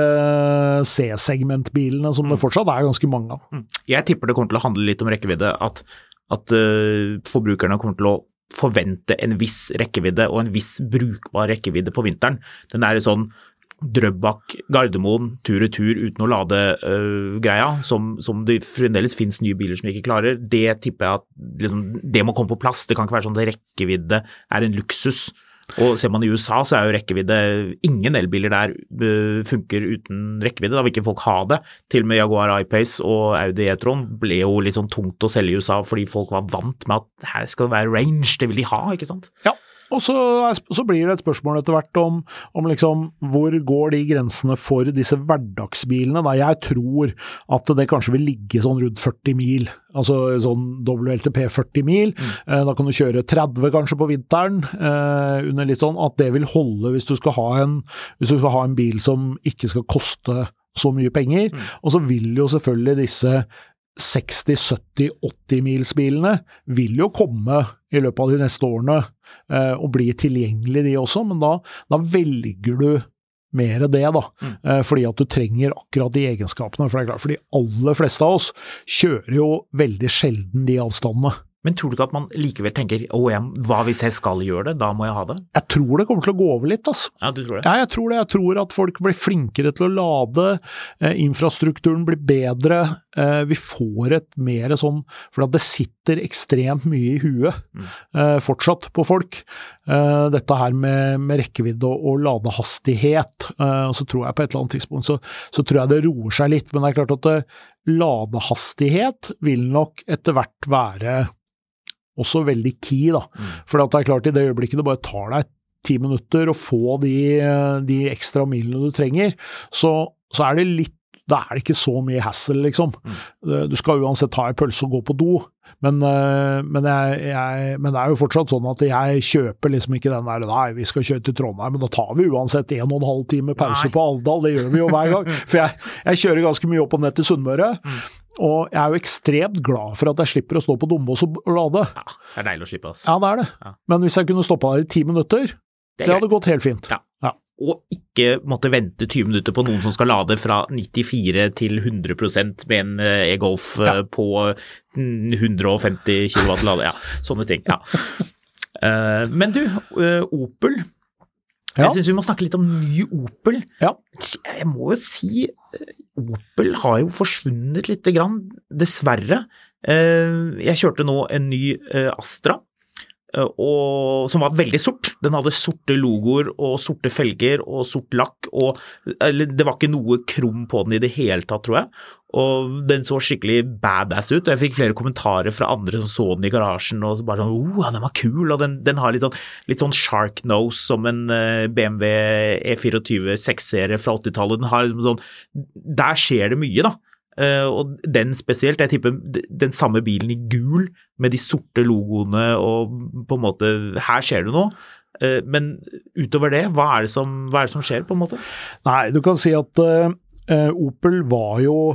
C-segmentbilene som det fortsatt er ganske mange av. Jeg tipper det kommer til å handle litt om rekkevidde, at, at uh, forbrukerne kommer til å forvente en viss rekkevidde og en viss brukbar rekkevidde på vinteren. Den er sånn Drøbak, Gardermoen, tur-retur uten å lade uh, greia, som, som det fremdeles finnes nye biler som ikke klarer. Det tipper jeg at liksom, det må komme på plass. Det kan ikke være sånn at rekkevidde er en luksus. Og ser man i U S A, så er jo rekkevidde, ingen elbiler der uh, funker uten rekkevidde, da vil ikke folk ha det. Til og med Jaguar I-Pace og Audi e-tron ble jo litt sånn tungt å selge i U S A, fordi folk var vant med at her skal det være range, det vil de ha, ikke sant? Ja. Og så, så blir det et spørsmål etter hvert om, om liksom, hvor går de grensene for disse hverdagsbilene? Da jeg tror at det kanskje vil ligge sånn rundt førti mil, altså sånn W L T P førti mil. Mm. Eh, da kan du kjøre tretti kanskje på vinteren, eh, under litt sånn at det vil holde hvis du skal ha en, hvis du skal ha en bil som ikke skal koste så mye penger. Mm. Og så vil jo selvfølgelig disse seksti, sytti, åtti milsbilene vil jo komme i løpet av de neste årene eh, og bli tilgjengelige de også, men da, da velger du mer det da, mm. eh, fordi at du trenger akkurat de egenskapene, for det er klart, for de aller fleste av oss kjører jo veldig sjelden de avstandene. Men tror du ikke at man likevel tenker, å, jeg, hva hvis jeg skal gjøre det, da må jeg ha det? Jeg tror det kommer til å gå over litt, altså. Ja, du tror det? Ja, jeg tror det. Jeg tror at folk blir flinkere til å lade, eh, infrastrukturen blir bedre, eh, vi får et mer sånn, for at det sitter ekstremt mye i huet mm. eh, fortsatt på folk. Eh, dette her med, med rekkevidde og, og ladehastighet, eh, og så tror jeg på et eller annet tidspunkt, så, så tror jeg det roer seg litt, men det er klart at det, ladehastighet vil nok etter hvert være også veldig key da, mm. for at det er klart i det øyeblikket det bare tar deg ti minutter å få de, de ekstra milene du trenger, så, så er det litt, da er det ikke så mye hassle liksom. Mm. Du skal uansett ta en pølse og gå på do, men, men, jeg, jeg, men det er jo fortsatt sånn at jeg kjøper liksom ikke den der, nei, vi skal kjøre til Trondheim, men da tar vi uansett en og en halv time pause nei. På Alvdal, det gjør vi jo hver gang, for jeg, jeg kjører ganske mye opp og ned til Sunnmøre, mm. og jeg er jo ekstremt glad for at jeg slipper å stå på Dombås og lade. Ja, det er deilig å slippe, altså. Ja, det er det. Ja. Men hvis jeg kunne stoppe der i ti minutter, det, det hadde gått helt fint. Ja. Ja. Og ikke måtte vente tyve minutter på noen som skal lade fra nittifire til hundre prosent med en e-Golf ja. På hundre og femti kilowatt lade. Ja, sånne ting. Ja. uh, men du, uh, Opel, ja. Jeg synes vi må snakke litt om ny Opel. Ja. Jeg må jo si, Opel har jo forsvunnet litt grann, dessverre. Uh, jeg kjørte nå en ny uh, Astra, og, som var veldig sort. Den hadde sorte logoer og sorte felger og sort lakk, og eller, det var ikke noe krum på den i det hele tatt, tror jeg. Og den så skikkelig badass ut, og jeg fikk flere kommentarer fra andre som så den i garasjen, og bare sånn, oh, den var kul, og den, den har litt sånn, litt sånn shark nose som en uh, B M W E tjuefire seks-serie fra åttitallet. Den har liksom sånn, der skjer det mye da. Uh, og den spesielt, jeg tipper den samme bilen i gul med de sorte logoene og på en måte, her skjer det noe, uh, men utover det, hva er det, som, hva er det som skjer på en måte? Nei, du kan si at uh, Opel var jo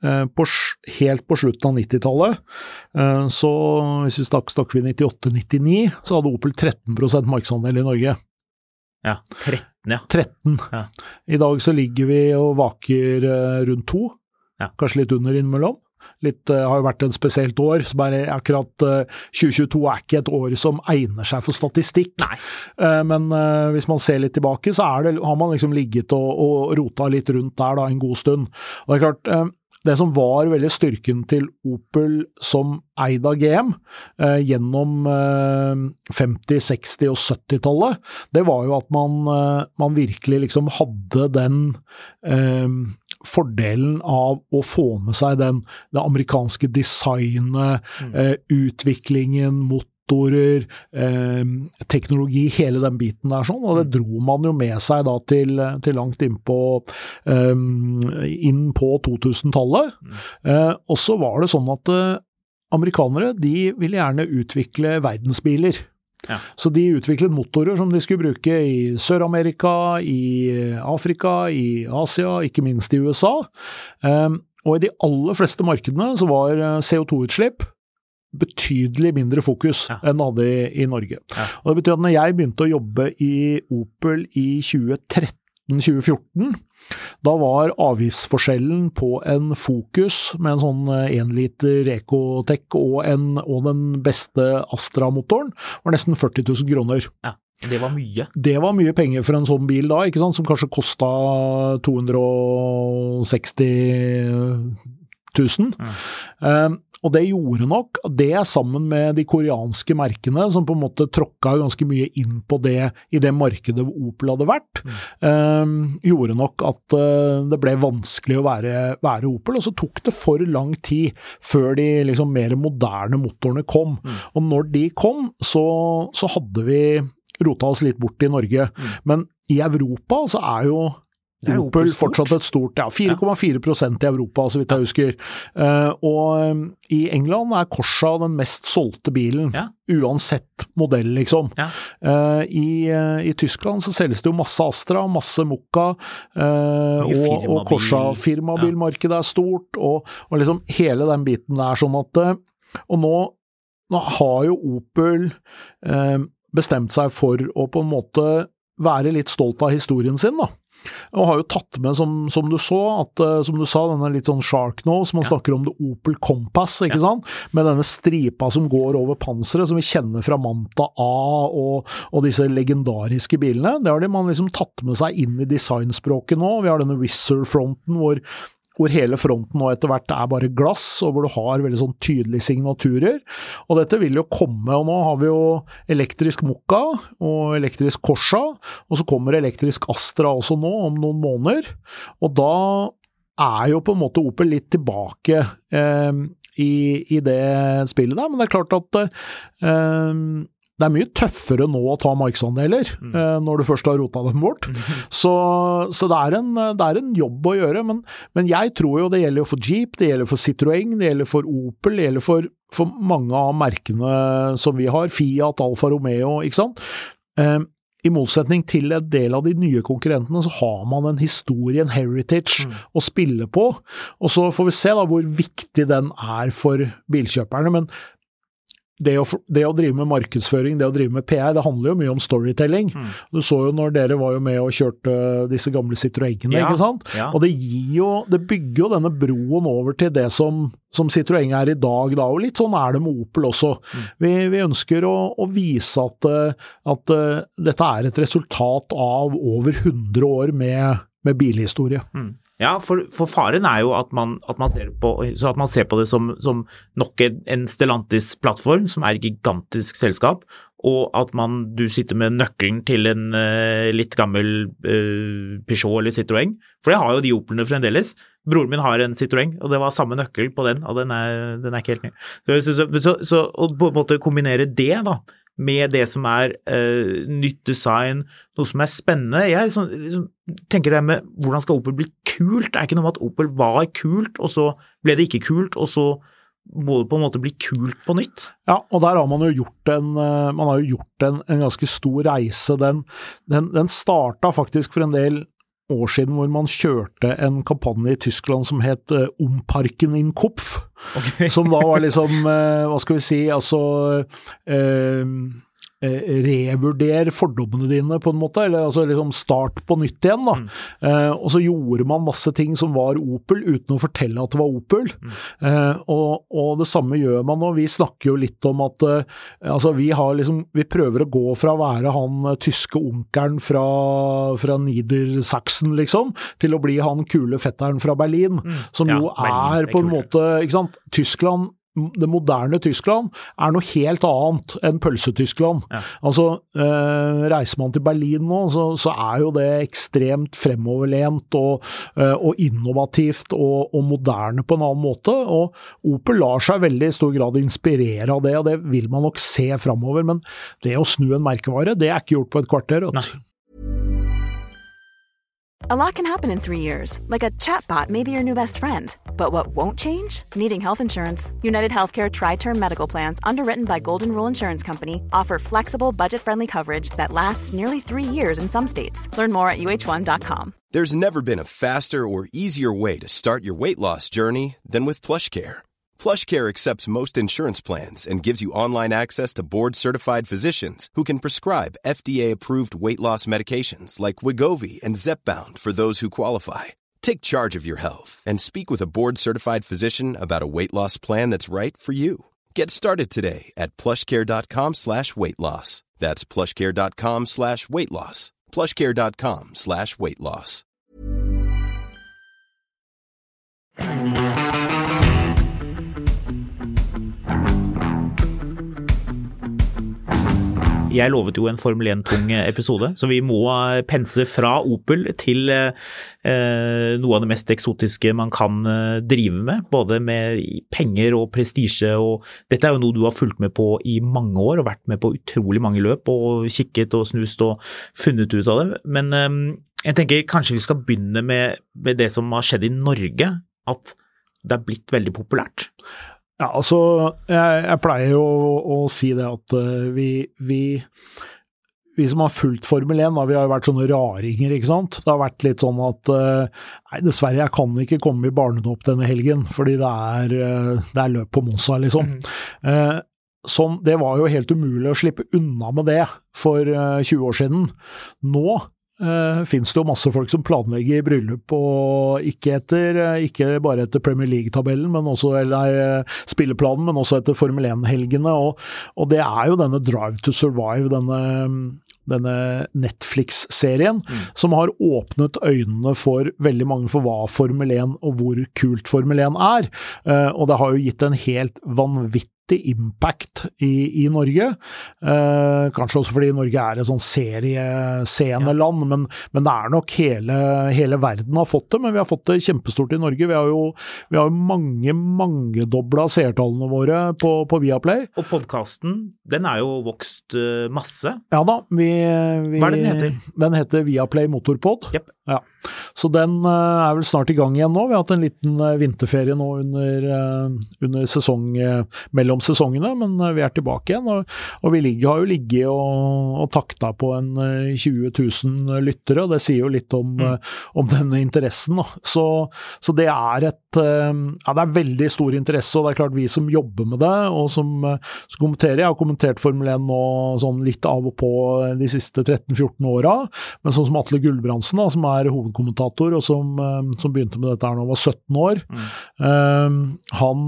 eh, på, helt på slutten av nittitallet, eh, så hvis vi stakk, stakk vi nittiåtte nittini, så hadde Opel tretten prosent markedsandel i Norge. Ja, tretten, ja. tretten. Ja. I dag så ligger vi og vaker eh, rundt to, ja. Kanskje litt under innimellom. Litt, uh, har jo vært en spesielt år, så bare akkurat uh, tjue tjueto er ikke et år som egner seg for statistikk. Nei. Uh, men uh, hvis man ser litt tilbake, så er det, har man liksom ligget og, og rota litt rundt der da, en god stund. Og det er klart, uh, det som var veldig styrken til Opel som eid av G M uh, gjennom uh, femti-, seksti- og syttitallet, det var jo at man, uh, man virkelig liksom hadde den uh, fordelen av å få med seg den, det amerikanske designet, mm. eh, utviklingen, motorer, eh, teknologi, hele den biten der sånn, og det dro man jo med seg da til, til langt inn på, eh, inn på to-tusen-tallet. Mm. Eh, og så var det sånn at eh, amerikanere, de ville gjerne utvikle verdensbiler. Ja. Så de utviklet motorer som de skulle bruke i Sør-Amerika, i Afrika, i Asia, ikke minst i U S A. Um, og i de aller fleste markedene så var C O to-utslipp betydelig mindre fokus ja. enn det hadde i, i Norge. Ja. Og det betyr at når jeg begynte å jobbe i Opel i tjue tretten tjue fjorten, da var avgiftsforskjellen på en Focus med en sånn en liter Ecotec og, en, og den beste Astra-motoren var nesten førti tusen kroner. Ja, det var mye. Det var mye penger for en sånn bil da, ikke sant, som kanskje kostet to hundre og seksti tusen. Mm. Um, og det gjorde nok, det sammen med de koreanske merkene, som på en måte tråkka ganske mye inn på det, i det markedet hvor Opel hadde vært, mm. um, gjorde nok at uh, det ble vanskelig å være, være Opel, og så tok det for lang tid før de liksom mer moderne motorene kom. Mm. Og når de kom, så, så hadde vi rota oss litt bort i Norge. Mm. Men i Europa så er jo Er Opel fortsatt et stort, ja, fire komma fire prosent i Europa, så vidt jeg husker. Uh, og um, i England er Corsa den mest solgte bilen, ja. uansett modell, liksom. Ja. Uh, i, uh, I Tyskland så selges det jo masse Astra, masse Mokka, uh, og, og Corsa-firmabilmarkedet er stort, og, og liksom hele den biten der, sånn at, uh, og nå, nå har jo Opel uh, bestemt seg for å på en måte være litt stolt av historien sin, da. Og har jo tatt med, som, som du så, at, som du sa, denne litt sånn shark nose, man ja. snakker om det Opel Compass, ikke ja. sant? Med denne stripa som går over panseret, som vi kjenner fra Manta A og, og disse legendariske bilene. Det har de man liksom tatt med seg inn i designspråket nå. Vi har denne Whistler-fronten, hvor hvor hele fronten nå etter hvert er bare glass, og hvor du har veldig sånn tydelige signaturer. Og dette vil jo komme, og nå har vi jo elektrisk Mokka og elektrisk Corsa, og så kommer elektrisk Astra også nå om noen måneder. Og da er jo på en måte Opel litt tilbake eh, i, i det spillet der, men det er klart at eh, det er mye tøffere nå å ta markedsandeler mm. eh, når du først har rota dem bort. Mm. Så, så det, er en, det er en jobb å gjøre, men, men jeg tror jo det gjelder for Jeep, det gjelder for Citroën, det gjelder for Opel, det gjelder for, for mange av merkene som vi har, Fiat, Alfa Romeo, ikke sant? Eh, I motsetning til en del av de nye konkurrentene så har man en historie, en heritage mm. å spille på, og så får vi se da hvor viktig den er for bilkjøperne, men Det å, det å drive med markedsføring, det å drive med P R, det handler jo mye om storytelling. Mm. Du så jo når dere var jo med og kjørte disse gamle Citroëngene, ja, ikke sant? Ja. Og det gir jo, det bygger jo denne broen over til det som, som Citroën er i dag, da, og litt sånn er det med Opel også. Mm. Vi, vi ønsker å, å vise at, at uh, dette er et resultat av over hundre år med, med bilhistorie. Mm. Ja, for, for faren er jo at man, at man, ser, på, så at man ser på det som, som nok en Stellantis-plattform, som er et gigantisk selskap, og at man, du sitter med nøkkelen til en uh, litt gammel uh, Peugeot eller Citroën, for det har jo de Opelene fremdeles. Broren min har en Citroën, og det var samme nøkkel på den, og den er, den er ikke helt ny. Så, så, så, så å på en måte kombinere det da, med det som er uh, nytt design, noe som er spennende. Jeg liksom, liksom, tenker det med hvordan skal Opel bli kult? Det er ikke noe med at Opel var kult, og så ble det ikke kult, og så må det på en måte bli kult på nytt. Ja, og der har man jo gjort en, man har jo gjort en, en ganske stor reise. Den, den, den startet faktisk for en del år siden hvor man kjørte en kampanje i Tyskland som het uh, Umparken in Kopf, okay. Som da var liksom, uh, hva skal vi si, altså uh, revurder fordommene dine på en måte, eller altså liksom start på nytt igjen da. Mm. Eh, og så gjorde man masse ting som var Opel, uten å fortelle at det var Opel. Mm. Eh, og, og det samme gjør man nå. Vi snakker jo litt om at eh, altså vi har liksom, vi prøver å gå fra å være han tyske onkelen fra, fra Niedersachsen liksom, til å bli han kule fetteren fra Berlin, mm. som ja, jo er, er på en måte, ikke sant, Tyskland det moderne Tyskland er noe helt annet enn pølse-Tyskland. Ja. Altså, eh, reiser man til Berlin nå, så, så er jo det ekstremt fremoverlent og, eh, og innovativt og, og moderne på en annen måte, og Opel lar seg veldig i stor grad inspirere av det, og det vil man nok se fremover, men det å snu en merkevare, det er ikke gjort på et kvarter. Nei. A lot can happen in three years, like a chatbot may be your new best friend. But what won't change? Needing health insurance. United Healthcare Tri-Term Medical Plans, underwritten by Golden Rule Insurance Company, offer flexible, budget-friendly coverage that lasts nearly three years in some states. Learn more at U H one dot com. There's never been a faster or easier way to start your weight loss journey than with PlushCare. PlushCare accepts most insurance plans and gives you online access to board-certified physicians who can prescribe F D A-approved weight loss medications like Wegovy and Zepbound for those who qualify. Take charge of your health and speak with a board-certified physician about a weight loss plan that's right for you. Get started today at plushcare.com slash weight loss. That's plushcare.com slash weight loss. plushcare.com slash weight loss. Jeg lovet jo en Formel en-tung episode, så vi må pense fra Opel til eh, noe av det mest eksotiske man kan eh, drive med, både med penger og prestisje, og dette er jo noe du har fulgt med på i mange år, og vært med på utrolig mange løp, og kikket og snust og funnet ut av det. Men eh, jeg tenker kanskje vi skal begynne med, med det som har skjedd i Norge, at det er blitt veldig populært. Ja, altså, jeg, jeg pleier jo å, å si det at uh, vi, vi, vi som har fulgt Formel en, da, vi har jo vært sånne raringer, ikke sant? Det har vært litt sånn at, uh, nei, dessverre, jeg kan ikke komme i barnedåp denne helgen, fordi det er, uh, det er løp på Monza, liksom. Mm. Uh, sånn, det var jo helt umulig å slippe unna med det for uh, tjue år siden. Nå Uh, finnes det jo masse folk som planlegger bryllup, og ikke, etter, ikke bare etter Premier League-tabellen, men også, eller spilleplanen, men også etter Formel en-helgene, og, og det er jo denne Drive to Survive, denne, denne Netflix-serien, mm. som har åpnet øynene for veldig mange for hva Formel en og hvor kult Formel en er, uh, og det har jo gitt en helt vanvittig impact i, i Norge, eh, kanskje også fordi Norge er et sånn serieseende land, men, men det er nok hele, hele verden har fått det, men vi har fått det kjempestort i Norge. Vi har jo, vi har jo mange, mange doblet seertallene våre på, på Viaplay. Og podcasten, den er jo vokst uh, masse. Ja da. Vi, vi, hva er det den heter? Den heter Viaplay Motorpod. Yep. Ja. Så den uh, er vel snart i gang igjen nå. Vi har hatt en liten uh, vinterferie nå under, uh, under sesong, uh, mellom sesongene, men uh, vi er tilbake igjen, og, og vi ligger, har jo ligget og, og takta på en uh, tjue tusen lyttere, og det sier jo litt om, mm. uh, om denne interessen. Da. Så, så det er et uh, ja, det er veldig stor interesse, og det er klart vi som jobber med det, og som, uh, som kommenterer, jeg har kommentert Formel en nå sånn litt av og på de siste tretten fjorten åra, men sånn som Atle Gulbrandsen da, som er hovedkommentator, og som, som begynte med dette her når han var sytten år. Mm. Um, han,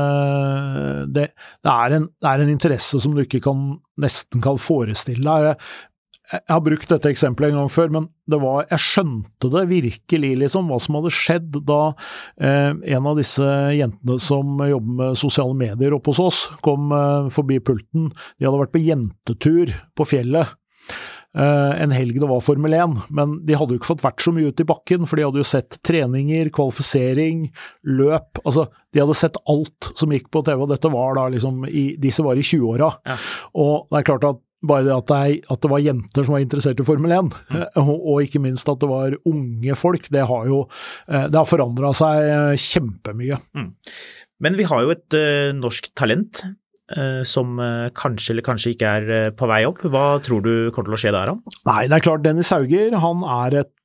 uh, det, det, er en, det er en interesse som du ikke kan, nesten kan forestille deg. Jeg, jeg har brukt dette eksempelet en gang før, men det var, jeg skjønte det virkelig, liksom, hva som hadde skjedd da eh, en av disse jentene som jobber med sosiale medier oppe hos oss, kom eh, forbi pulten. De hadde vært på jentetur på fjellet. Uh, en helg det var Formel en, men de hadde jo ikke fått vært så mye ut i bakken, for de hadde jo sett treninger, kvalifisering, løp, altså de hadde sett alt som gikk på T V, og dette var da liksom, i, disse var i tjue-åra, ja. Og det er klart at bare det at det, er, at det var jenter som var interessert i Formel en, mm. og, og ikke minst at det var unge folk, det har jo, det har forandret seg kjempemye. Mm. Men vi har jo et uh, norsk talent, som kanskje eller kanskje ikke er på vei opp. Hva tror du kommer til å skje der, han? Nei, det er klart Dennis Hauger, han er et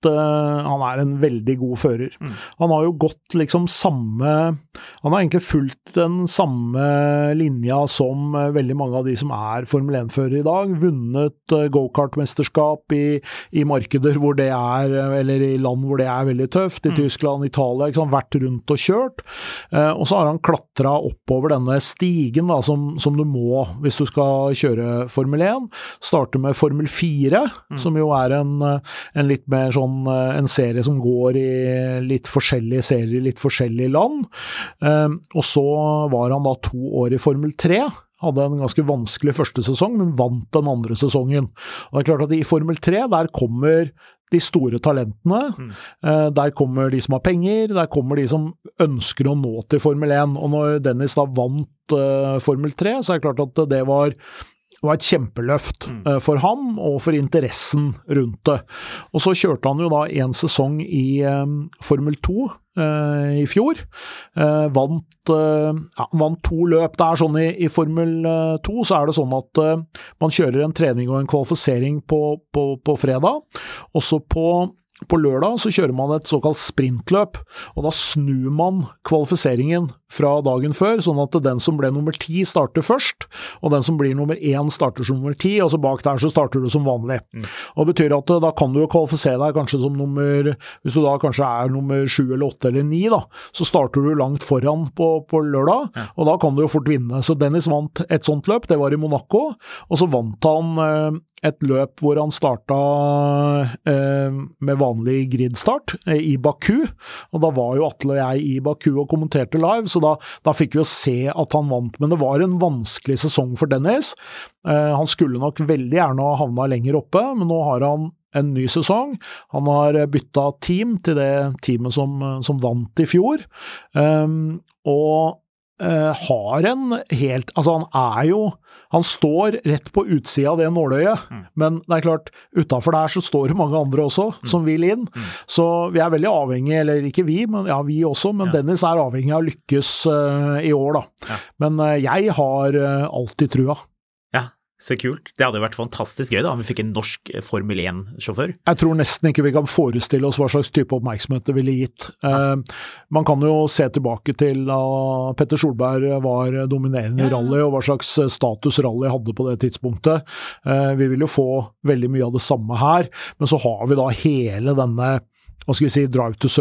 uh, han er en veldig god fører. Mm. Han har jo gått liksom samme, han har egentlig fulgt den samme linja som uh, veldig mange av de som er Formel en-fører i dag, vunnet uh, go-kart-mesterskap i, i markeder hvor det er, eller i land hvor det er veldig tøft, i mm. Tyskland, Italia, ikke sant, vært rundt og kjørt, uh, og så har han klatret oppover denne stigen da, som, som du må hvis du skal kjøre Formel en, starte med Formel fire, mm. som jo er en, en litt mer sånn en serie som går i litt forskjellige serier i litt forskjellige land. Um, og så var han da to år i Formel tre, hadde en ganske vanskelig første sesong, men vant den andre sesongen. Og det er klart at i Formel tre, der kommer de store talentene, mm. uh, der kommer de som har penger, der kommer de som ønsker å nå til Formel en. Og når Dennis da vant uh, Formel tre, så er det klart at det var Det var et kjempeløft mm. uh, for ham og for interessen rundt det. Og så kjørte han jo da en sesong i um, Formel to uh, i fjor. Uh, vant, uh, ja, vant to løp. Det er sånn i, i Formel to, så er det sånn at uh, man kjører en trening og en kvalifisering på, på, på fredag. Også på På lørdag så kjører man et såkalt sprintløp, og da snur man kvalifiseringen fra dagen før, sånn at den som ble nummer ti starter først, og den som blir nummer én starter som nummer ti, og så bak der så starter du som vanlig. Mm. Og det betyr at da kan du jo kvalifisere deg kanskje som nummer, hvis du da kanskje er nummer sju eller åtte eller ni da, så starter du langt foran på, på lørdag, ja. Og da kan du jo fort vinne. Så Dennis vant et sånt løp, det var i Monaco, og så vant han eh, et løp hvor han startet eh, med vanlig gridstart eh, i Baku, og da var jo Atle og jeg i Baku og kommenterte live, så da, da fikk vi jo se at han vant, men det var en vanskelig sesong for Dennis. Eh, han skulle nok veldig gjerne ha havnet lenger oppe, men nå har han en ny sesong. Han har byttet team til det teamet som, som vant i fjor, um, og Uh, har en helt, altså han er jo, han står rett på utsida av det nåløyet, mm. men det er klart, utenfor der så står det mange andre også, mm. som vil inn, mm. så vi er veldig avhengige, eller ikke vi, men ja, vi også, men ja. Dennis er avhengig av lykkes uh, i år da, ja. Men uh, jeg har uh, alltid trua. Ja. Så kult. Det hadde vært fantastisk gøy da, om vi fikk en norsk Formel en-sjåfør. Jeg tror nesten ikke vi kan forestille oss hva slags type oppmerksomhet det ville gitt. Ja. Uh, man kan jo se tilbake til da uh, Petter Solberg var dominerende i ja. rally, og hva slags status rally hadde på det tidspunktet. Uh, vi vil jo få veldig mye av det samme her, men så har vi da hele denne hva skal vi si, Drive to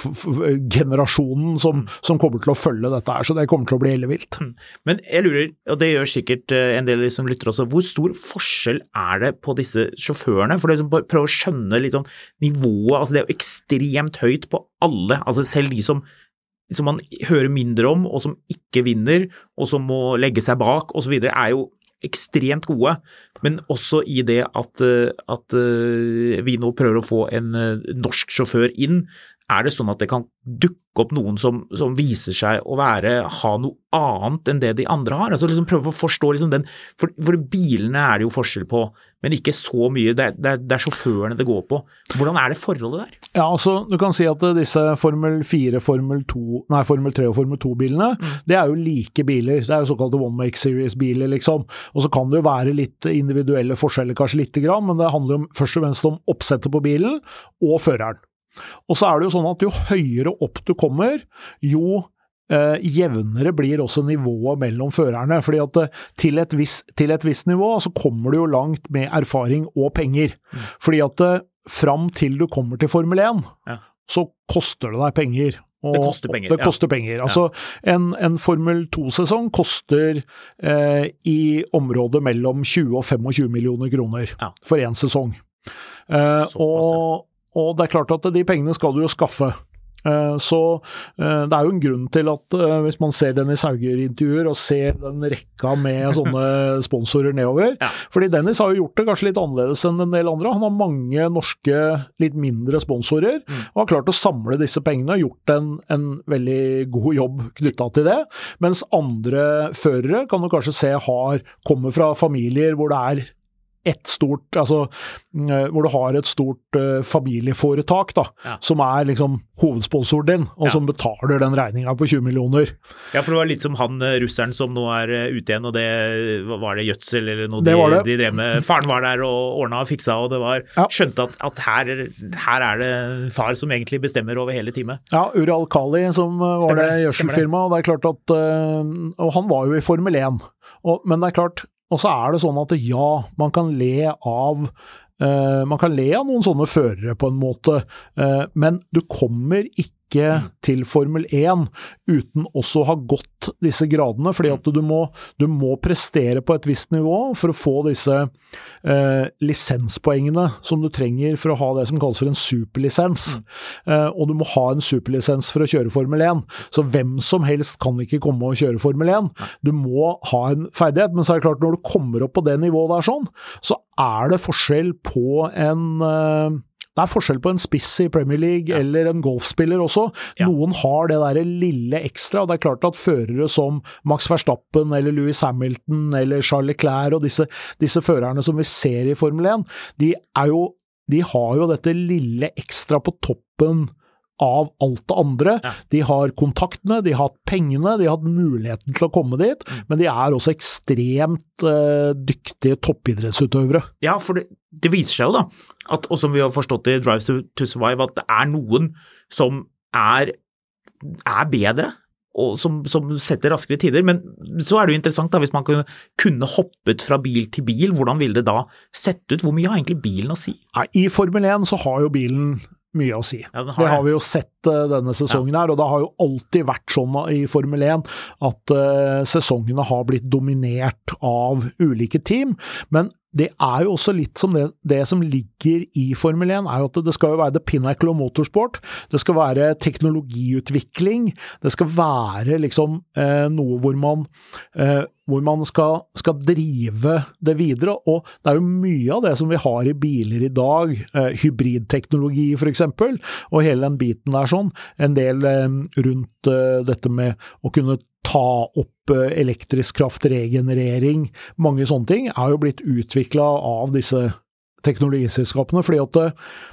Survive-generasjonen som, som kommer til å følge dette her, så det kommer til å bli ellevilt. Men jeg lurer, og det gjør sikkert en del som lytter også, hvor stor forskjell er det på disse sjåførene? For det er liksom, prøv å skjønne litt sånn nivået, altså det er jo ekstremt høyt på alle, altså selv de som som man hører mindre om, og som ikke vinner, og som må legge seg bak, og så videre, er jo ekstremt gode, men også i det at, at vi nå prøver å få en norsk sjåfør inn, er det sånn at det kan dukke opp noen som, som viser seg å være, ha noe annet enn det de andre har, altså liksom prøve å forstå liksom den, for, for bilene er det jo forskjell på, men ikke så mye, det er, det, er, det er sjåførene det går på. Hvordan er det forholdet der? Ja, altså, du kan si at disse Formel fire, Formel to, nei, Formel tre og Formel to-bilene, mm. det er jo like biler, det er jo såkalte one-make-series-biler, liksom, og så kan det jo være litt individuelle forskjeller, kanskje litt grann, men det handler jo først og fremst om oppsettet på bilen og føreren. Og så er det jo sånn at jo høyere opp du kommer, jo eh, jevnere blir også nivået mellom førerne, fordi at eh, til, et vis, til et visst nivå så kommer du jo langt med erfaring og penger, mm. fordi at eh, fram til du kommer til Formel en, ja. så koster det deg penger. Og det koster penger. Det koster ja. penger. Altså, en, en Formel to-sesong koster eh, i området mellom tjue og tjuefem millioner kroner ja. for en sesong. Eh, og Og det er klart at de pengene skal du jo skaffe. Så det er jo en grunn til at hvis man ser Dennis Hauger-intervjuer og ser den rekka med sånne sponsorer nedover, ja. fordi Dennis har jo gjort det kanskje litt annerledes enn en del andre. Han har mange norske, litt mindre sponsorer, mm. og har klart å samle disse pengene og gjort en, en veldig god jobb knyttet til det. Mens andre førere kan du kanskje se har, kommer fra familier hvor det er ett stort, altså, hvor du har et stort uh, familieforetak da, ja. Som er liksom hovedsponsoren din, og ja. Som betaler den regningen på tjue millioner. Ja, for det var litt som han russeren som nå er ute igjen, og det var det gjødsel eller noe det de, det. de drev med. Faren var der og ordnet og fiksa, og det var ja. Skjønte at, at her, her er det far som egentlig bestemmer over hele teamet. Ja, Ural Kali som var stemmer det gjødselfirma, og det er klart at, uh, og han var jo i Formel én, og, men det er klart, og så er det sånn at ja, man kan le av uh, man kan le av noen sånne førere på en måte, uh, men du kommer ikke til Formel én uten også å ha gått disse gradene, fordi at du må, du må prestere på et visst nivå for å få disse uh, lisenspoengene som du trenger for å ha det som kalles for en superlisens. Mm. Uh, og du må ha en superlisens for å kjøre Formel én. Så hvem som helst kan ikke komme og kjøre Formel én. Du må ha en ferdighet, men så er det klart når du kommer opp på det nivået der sånn, så er det forskjell på en uh, det er forskjell på en spiss i Premier League ja. Eller en golfspiller også. Ja. Noen har det der lille ekstra, og det er klart at førere som Max Verstappen eller Lewis Hamilton eller Charles Leclerc og disse, disse førerne som vi ser i Formel én, de, er jo, de har jo dette lille ekstra på toppen av alt det andre. Ja. De har kontaktene, de har hatt pengene, de har hatt muligheten til å komme dit, mm. men de er også ekstremt uh, dyktige toppidrettsutøvere. Ja, for det, det viser seg jo da, at, og som vi har forstått i Drive to, to Survive, at det er noen som er, er bedre, og som, som setter raskere tider, men så er det jo interessant da, hvis man kunne, kunne hoppet fra bil til bil, hvordan ville det da sett ut? Hvor mye har egentlig bilen å si? Ja, i Formel én så har jo bilen mye å si. Ja, det, har det har vi jo sett uh, denne sesongen ja. Her, og det har jo alltid vært sånn i Formel én at uh, sesongene har blitt dominert av ulike team, men det er jo også litt som det, det som ligger i Formel én, er jo at det skal jo være the pinnacle of motorsport, det skal være teknologiutvikling, det skal være liksom eh, noe hvor man, eh, hvor man skal, skal drive det videre, og det er jo mye av det som vi har i biler i dag, eh, hybridteknologi for eksempel, og hele den biten der sånn, en del eh, rundt eh, dette med å kunne ta opp elektrisk kraft, regenerering, mange sånne ting er jo blitt utviklet av disse teknologiselskapene, fordi at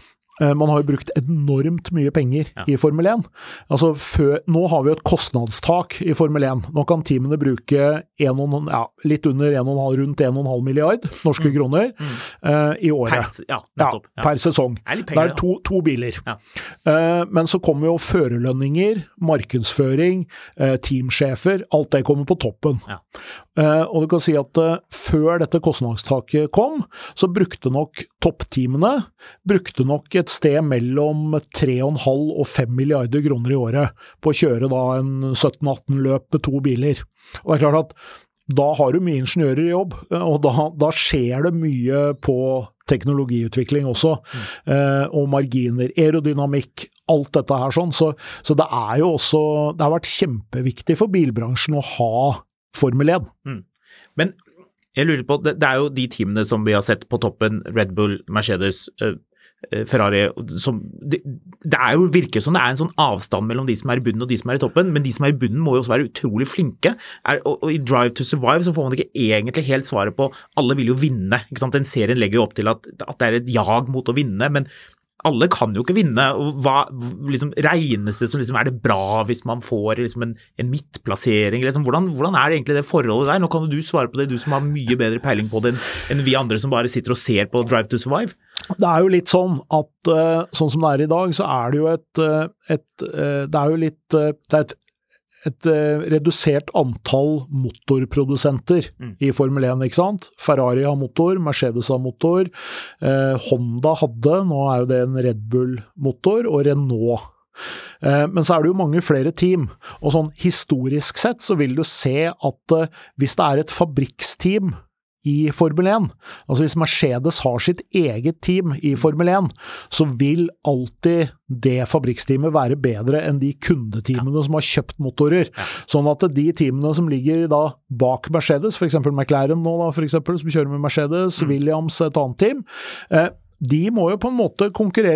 man har jo brukt enormt mye penger ja. I Formel én. Altså, før, nå har vi jo et kostnadstak i Formel én. Nå kan teamene bruke en og, ja, litt under en og en halv, rundt en og en halv milliard norske mm. kroner mm. Uh, i året. Per, ja, ja, per sesong. Det er, penger, det er to, to biler. Ja. Uh, men så kommer jo førerlønninger, markedsføring, uh, teamsjefer, alt det kommer på toppen. Ja. Uh, og du kan si at uh, før dette kostnadstaket kom, så brukte nok toppteamene, brukte nok et sted mellom tre komma fem og fem milliarder kroner i året på å kjøre da en sytten atten løp med to biler. Og det er klart at da har du mye ingeniører i jobb, og da, da skjer det mye på teknologiutvikling også, mm. eh, og marginer, aerodynamikk, alt dette her sånn. Så, så det er jo også, det har vært kjempeviktig for bilbransjen å ha Formel én. Mm. Men jeg lurer på, det, det er jo de teamene som vi har sett på toppen, Red Bull, Mercedes, uh, Ferrari, som, det, det er jo virker som det er en sånn avstand mellom de som er i bunnen og de som er i toppen, men de som er i bunnen må jo også være utrolig flinke. Er, og, og i Drive to Survive så får man ikke egentlig helt svaret på, alle vil jo vinne, ikke sant? Den serien legger jo opp til at, at det er et jag mot å vinne, men alle kan jo ikke vinne, og hva liksom, regnes det som liksom, er det bra hvis man får liksom, en, en midtplassering, liksom, hvordan, hvordan er det egentlig det forholdet der? Nå kan du svare på det, du som har mye bedre peiling på det enn, enn vi andre som bare sitter og ser på Drive to Survive. Det er jo litt sånn at, uh, sånn som det er i dag, så er det jo et, et uh, det er jo litt, uh, det er et et uh, redusert antall motorprodusenter mm. i Formel én, ikke sant? Ferrari har motor, Mercedes har motor, uh, Honda hadde, nå er jo det en Red Bull-motor, og Renault. Uh, men så er det jo mange flere team, og sånn historisk sett så vil du se at uh, hvis det er et fabrikksteam i Formel én, altså hvis Mercedes har sitt eget team i Formel én, så vil alltid det fabrikksteamet være bedre enn de kundeteamene ja. Som har kjøpt motorer. Ja. Sånn at de teamene som ligger da bak Mercedes, for eksempel McLaren nå da, for eksempel, som kjører med Mercedes, mm. Williams, et annet team, eh, de må jo på en måte konkurrere litt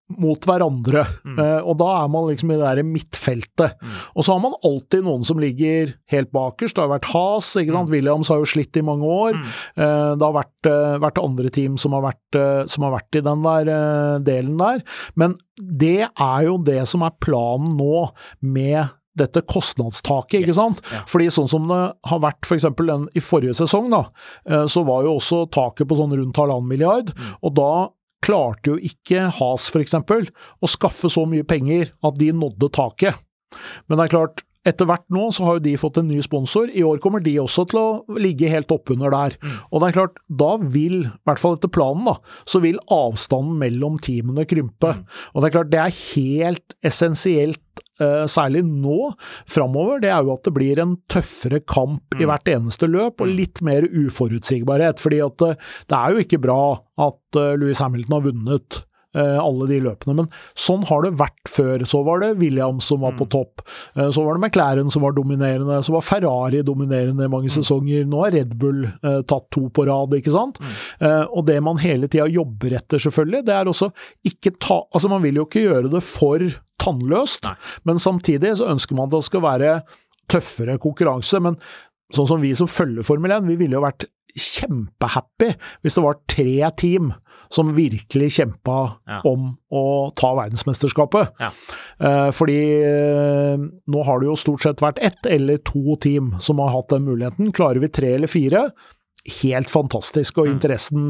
mot hverandre, mm. uh, og da er man liksom i det der midtfeltet. Mm. Og så har man alltid noen som ligger helt bakerst. Det har vært Haas, ikke sant? Mm. Williams har jo slitt i mange år. Mm. Uh, det har vært, uh, vært andre team som har vært, uh, som har vært i den der uh, delen der. Men det er jo det som er planen nå med dette kostnadstaket, ikke yes, sant? Ja. Fordi sånn som det har vært for eksempel den, i forrige sesong da, uh, så var jo også taket på sånn rundt halvannen milliard, mm. og da klarte jo ikke Haas for eksempel å skaffe så mye penger at de nådde taket. Men det er klart, etter hvert nå så har jo de fått en ny sponsor. I år kommer de også til å ligge helt oppunder der. Mm. Og det er klart, da vil, i hvert fall etter planen da, så vil avstanden mellom teamene krympe. Mm. Og det er klart, det er helt essensielt, uh, særlig nå, fremover, det er jo at det blir en tøffere kamp mm. i hvert eneste løp, og litt mer uforutsigbarhet, fordi at uh, det er jo ikke bra at uh, Lewis Hamilton har vunnet alle de løpene, men sånn har det vært før. Så var det Williams som var på topp, så var det McLaren som var dominerende, så var Ferrari dominerende i mange sesonger, nå har Red Bull eh, tatt to på rad, ikke sant? Mm. Eh, og det man hele tiden jobber etter selvfølgelig, det er også ikke ta, altså man vil jo ikke gjøre det for tannløst, Nei. Men samtidig så ønsker man at det skal være tøffere konkurranse, men sånn som vi som følger Formel én, vi ville jo vært kjempehappy hvis det var tre team som virkelig kjempet ja. om å ta verdensmesterskapet. Ja. Eh, fordi eh, nå har det jo stort sett vært ett eller to team som har hatt den muligheten. Klarer vi tre eller fire? Helt fantastisk, og mm. interessen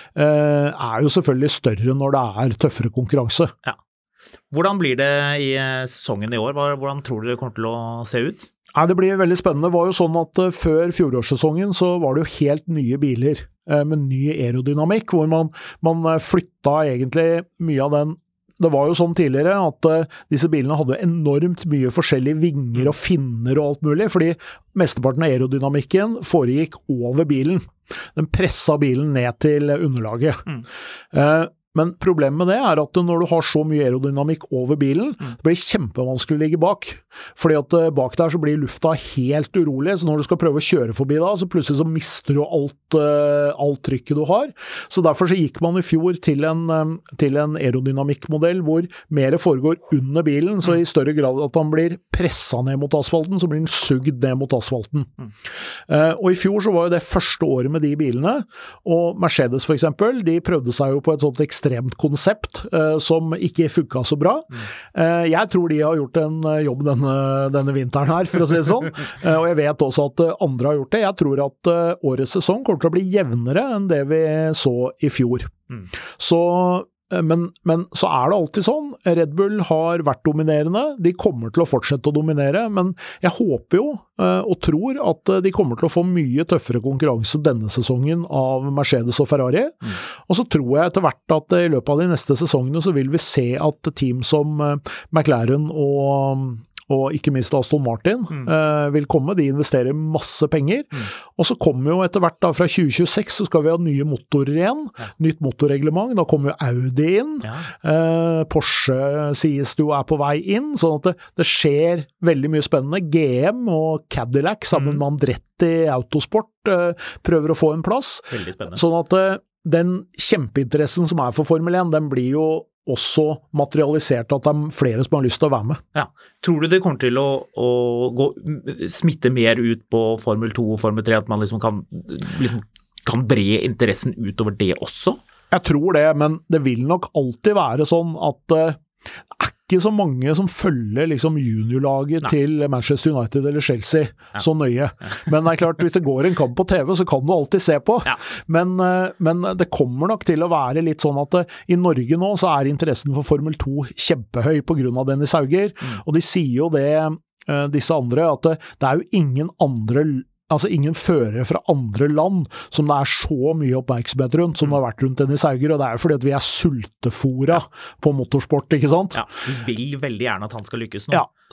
eh, er jo selvfølgelig større når det er tøffere konkurranse. Ja. Hvordan blir det i sesongen i år? Hvordan tror du det kommer til å se ut? Nei, det blir veldig spennende. Det var jo sånn at uh, før fjorårssesongen så var det jo helt nye biler uh, med ny aerodynamikk, hvor man, man uh, flytta egentlig mye av den. Det var jo sånn tidligere at uh, disse bilene hadde enormt mye forskjellige vinger og finner og alt mulig, fordi mesteparten av aerodynamikken foregikk over bilen. Den presset bilen ned til underlaget. Mm. Uh, Men problemet med det er at når du har så mye aerodynamikk over bilen, mm. det blir kjempevanskelig å ligge bak. Fordi at bak der så blir lufta helt urolig, så når du skal prøve å kjøre forbi da, så plutselig så mister du alt, alt trykket du har. Så derfor så gikk man i fjor til en, til en aerodynamikkmodell hvor mer foregår under bilen, så i større grad at han blir presset ned mot asfalten, så blir den sugd ned mot asfalten. Mm. Uh, og i fjor så var jo det første året med de bilene, og Mercedes for eksempel, de prøvde seg jo på et sånt ekstremt ekstremt konsept uh, som ikke funket så bra. Mm. Uh, jeg tror de har gjort en uh, jobb denne, denne vinteren her, for å si det sånn. Uh, og jeg vet også at uh, andre har gjort det. Jeg tror at uh, årets sesong kommer til å bli jevnere enn det vi så i fjor. Mm. Så Men, men så er det alltid sånn, Red Bull har vært dominerende, de kommer til å fortsette å dominere, men jeg håper jo uh, og tror at de kommer til å få mye tøffere konkurranse denne sesongen av Mercedes og Ferrari, mm. og så tror jeg etter hvert at i løpet av de neste sesongene så vil vi se at team som uh, McLaren og og ikke minst Aston Martin mm. eh, vil komme, de investerer masse penger, mm. og så kommer jo etter hvert da, fra tjue tjueseks så skal vi ha nye motorer igjen, ja. Nytt motorreglement, da kommer jo Audi inn, ja. eh, Porsche sies jo er på vei inn, sånn at det, det skjer veldig mye spennende. G M og Cadillac sammen mm. med Andretti Autosport eh, prøver å få en plass, veldig spennende. Sånn at eh, den kjempeinteressen som er for Formel én, den blir jo også materialisert at det er flere som har lyst til å være med. Ja. Tror du det kommer til å, å gå, smitte mer ut på Formel to og Formel tre, at man liksom kan, liksom kan bre interessen utover det også? Jeg tror det, men det vil nok alltid være sånn at uh, det er ikke så mange som følger liksom juniorlaget Nei. Til Manchester United eller Chelsea ja. Så nøye. Ja. Men det er klart, hvis det går en kamp på T V, så kan du alltid se på. Ja. Men, men det kommer nok til å være litt sånn at i Norge nå så er interessen for Formel to kjempehøy på grunn av Dennis Hauger, mm. og de sier jo det, disse andre, at det, det er jo ingen andre altså ingen førere fra andre land som det er så mye oppmerksomhet rundt som det har vært rundt Dennis Hauger, og det er jo fordi at vi er sultefora ja. På motorsport, ikke sant? Ja, vi vil veldig gjerne at han skal lykkes nå. Ja,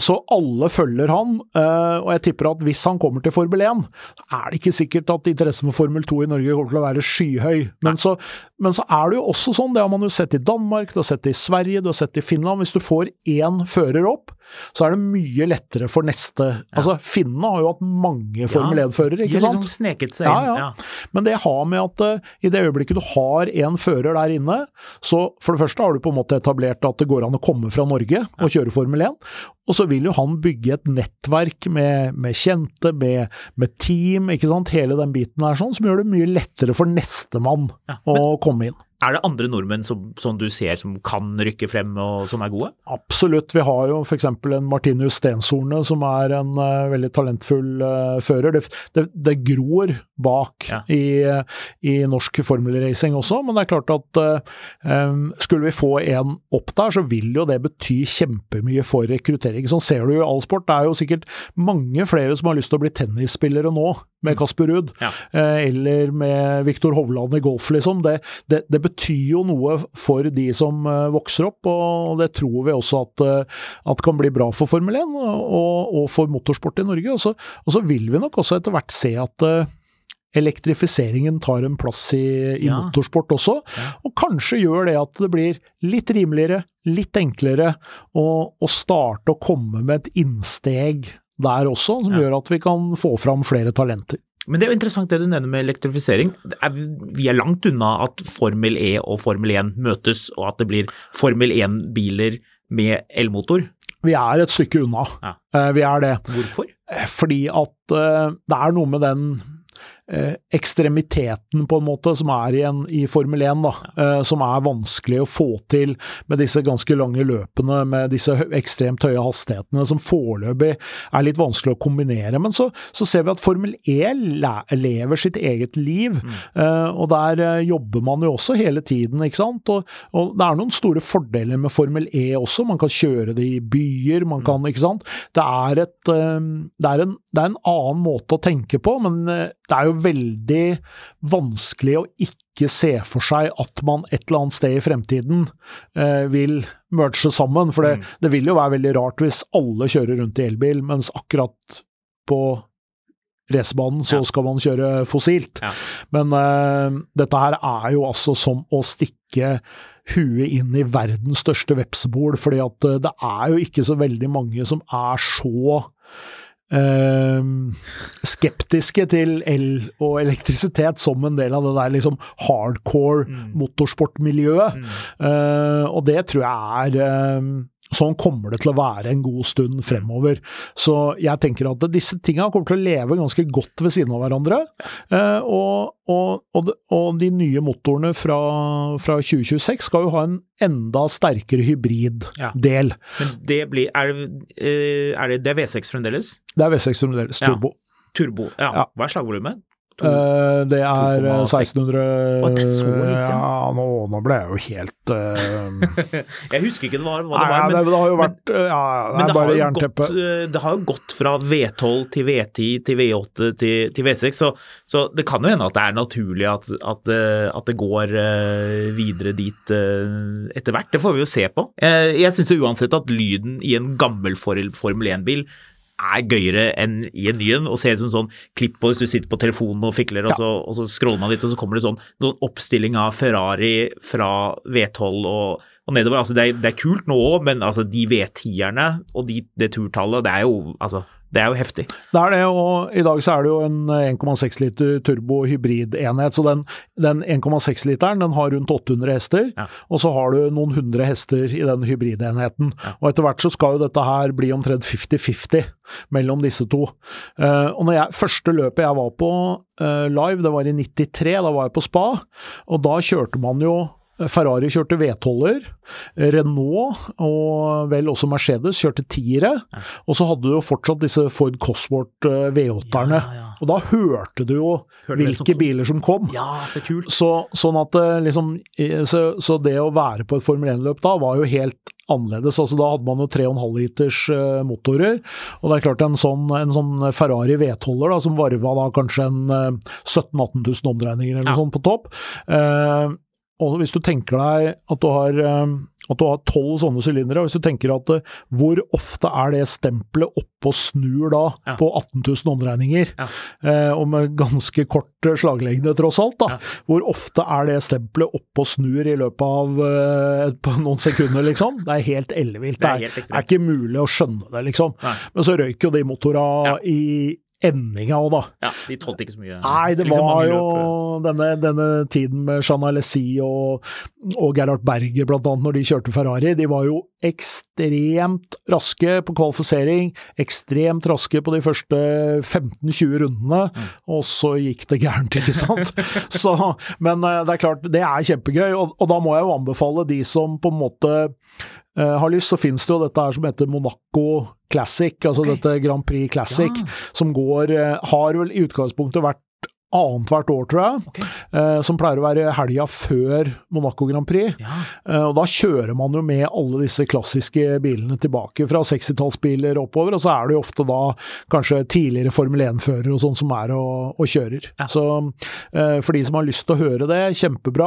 så alle følger han, og jeg tipper at hvis han kommer til Formel én, er det ikke sikkert at interessen for Formel to i Norge kommer til å være skyhøy. Men så, men så er det jo også sånn, det har man jo sett i Danmark, du har sett det i Sverige, du har sett det i Finland. Hvis du får én fører opp, så er det mye lettere for neste. Ja. Altså, finnene har jo hatt mange Formel én-førere, ikke sant? De har liksom sneket seg inn. Ja, ja. Ja. Men det har med at uh, i det øyeblikket du har en fører der inne, så for det første har du på en måte etablert at det går an å komme fra Norge og kjøre Formel én, og så vil jo han bygge et nettverk med, med kjente, med, med team, ikke sant? Hele den biten her sånn, som gjør det mye lettere for neste mann ja, men, å komme inn. Er det andre nordmenn som, som du ser som kan rykke frem og som er gode? Absolutt. Vi har jo for eksempel en Martinus Stenshorne som er en uh, veldig talentfull uh, fører. Det, det, det gror bak ja. i, i norsk formelracing også, men det er klart at uh, um, skulle vi få en opp der, så vil jo det bety kjempemye for rekruttering. Sånn ser du jo i all sport. Det er jo sikkert mange flere som har lyst til å bli tennisspillere nå, med Kasper Ruud, ja. uh, eller med Viktor Hovland i golf, liksom. Det, det, det betyr jo noe for de som uh, vokser opp, og det tror vi også at, uh, at kan bli bra for Formel én og, og for motorsport i Norge. Og så, og så vil vi nok også etter hvert se at uh, elektrifiseringen tar en plass i, i ja. motorsport også, ja. og kanskje gjør det at det blir litt rimeligere, litt enklere å, å starte å komme med et innsteg der også, som ja. gjør at vi kan få fram flere talenter. Men det er jo interessant det du nevner med elektrifisering. Er, vi er langt unna at Formel E og Formel én møtes, og at det blir Formel én-biler med elmotor. Vi er et stykke unna. Ja. Uh, vi er det. Hvorfor? Fordi at uh, det er noe med den eh, ekstremiteten på en måte som er i, en, i Formel én da, eh, som er vanskelig å få til med disse ganske lange løpene, med disse ekstremt høye hastighetene som foreløpig er litt vanskelig å kombinere, men så, så ser vi at Formel E lever sitt eget liv, mm. eh, og der eh, jobber man jo også hele tiden, ikke sant? Og, og det er noen store fordeler med Formel E også, man kan kjøre det i byer, man kan, ikke sant? Det er, et, eh, det er, en, det er en annen måte å tenke på, men eh, det er jo veldig vanskelig å ikke se for seg at man et eller annet sted i fremtiden eh, vil merge sammen, for det, mm. det vil jo være veldig rart hvis alle kjører rundt i elbil, mens akkurat på racerbanen så ja. skal man kjøre fossilt. Ja. Men eh, dette her er jo altså som å stikke huet inn i verdens største vepsebol, fordi at eh, det er jo ikke så veldig mange som er så Uh, skeptiske til el og elektrisitet som en del av det der liksom hardcore mm. motorsportmiljøet. Mm. Uh, og det tror jeg er uh, sånn kommer det til å være en god stund fremover. Så jeg tenker at disse tingene kommer til å leve ganske godt ved siden av hverandre, uh, og, og, og, de, og de nye motorene fra, fra tjue tjueseks skal jo ha en enda sterkere hybriddel. Ja. Men det blir, er, er det, det er V seks fremdeles? Det er V seks fremdeles, turbo. Ja. Turbo, ja. ja. Hva er slagvolumet? Uh, det er seksten hundre Å, det er så lite. Ja, nå, nå ble jeg jo helt uh... Jeg husker ikke det var, hva det Nei, var, men, det, det har jo vært uh, ja, det men er det bare har, jernteppe. gått, det har jo gått fra V tolv til V ti til V åtte til, til V seks, så, så det kan jo hende at det er naturlig at, at, at det går uh, videre dit uh, etter hvert. Det får vi jo se på. Uh, jeg synes jo uansett at lyden i en gammel Formel én-bil er gøyere enn i en ny en, og ser som sånn klipp på hvis du sitter på telefonen og fikler, ja. og, så, og så scroller man litt, og så kommer det sånn noen oppstilling av Ferrari fra V tolv og, og nedover. Altså det er, det er kult nå også, men altså de V ti-erne og de, det turtallet, det er jo, altså, det er jo heftig. Det er det, og i dag så er det jo en en komma seks liter turbo hybridenhet, så den, den en komma seks literen, den har rundt åtte hundre hester, ja. og så har du noen hundre hester i den hybridenheten, ja. og etter hvert så skal jo dette her bli omtrent femti femti mellom disse to. Uh, og når jeg, første løpet jeg var på uh, live, det var i nittitre, da var jeg på Spa, og da kjørte man jo Ferrari kjørte V tolver, Renault og vel også Mercedes kjørte tiere, ja. og så hadde du jo fortsatt disse Ford Cosworth V åtterne, ja, ja. og da hørte du jo hørte hvilke som biler som kom. Ja, så kult. Så, sånn at liksom, så, så det å være på et Formel én-løp da var jo helt annerledes, altså da hadde man jo tre komma fem liters uh, motorer, og det er klart en sånn, en sånn Ferrari V tolver da, som varva da kanskje en uh, sytten atten tusen omdreininger eller ja. sånn på topp, uh, og hvis du tenker deg at du har um, at du har tolv sånne sylindere, hvis du tenker at uh, hvor ofte er det stempelet oppe og snur da ja. på atten tusen omdreininger, ja. uh, og med ganske kort slaglengde tross alt da, ja. hvor ofte er det stempelet oppe og snur i løpet av uh, noen sekunder liksom, det er helt ellevilt, det er, det er, det er ikke mulig å skjønne det liksom, Nei. Men så røyker jo de motorene ja. i endinga også da. Ja, de tålte ikke så mye. Nei, det liksom var jo denne, denne tiden med Jean Alesi og, og Gerhard Berger blant annet når de kjørte Ferrari, de var jo ekstremt raske på kvalifisering, ekstremt raske på de første femten til tjue rundene, mm. og så gikk det gærent, ikke sant? så, men det er klart, det er kjempegøy, og, og da må jeg jo anbefale de som på en måte Uh, har lyst, så finnes det jo dette her som heter Monaco Classic, altså okay. dette Grand Prix Classic, ja. som går, uh, har vel i utgangspunktet vært annet hvert år, tror jeg, okay. uh, som pleier å være helga før Monaco Grand Prix, ja. uh, og da kjører man jo med alle disse klassiske bilene tilbake fra sekstitallsbiler oppover, og så er det jo ofte da kanskje tidligere Formel en-fører og sånn som er og, og kjører. Ja. Så uh, for de som har lyst til å høre det, kjempebra.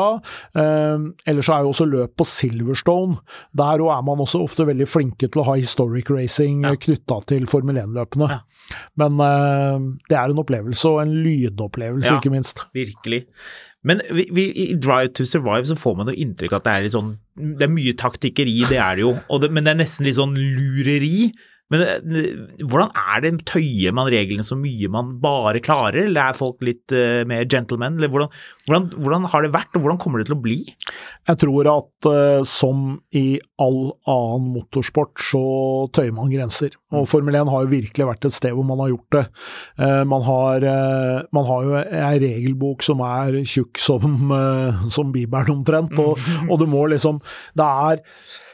Uh, ellers er jo også løp på Silverstone, der er man også ofte veldig flinke til å ha historic racing ja. knyttet til Formel en-løpene. Ja. Men uh, det er en opplevelse og en lydopplevelse, ja, ikke minst. Virkelig. Men vi, vi, i Drive to Survive så får man jo inntrykk at det er litt sånn, det er mye taktikkeri, det er det jo, og det, men det er nesten litt sånn lureri. Men hvordan er det, tøyer man reglene så mye man bare klarer, eller er folk litt uh, mer gentlemen, eller hvordan, hvordan, hvordan har det vært, og hvordan kommer det til å bli? Jeg tror at uh, som i all annen motorsport så tøyer man grenser, og Formel en har jo virkelig vært et sted hvor man har gjort det. Uh, man, har, uh, man har jo en regelbok som er tjukk som, uh, som Bibelen omtrent, og, og du må liksom, det er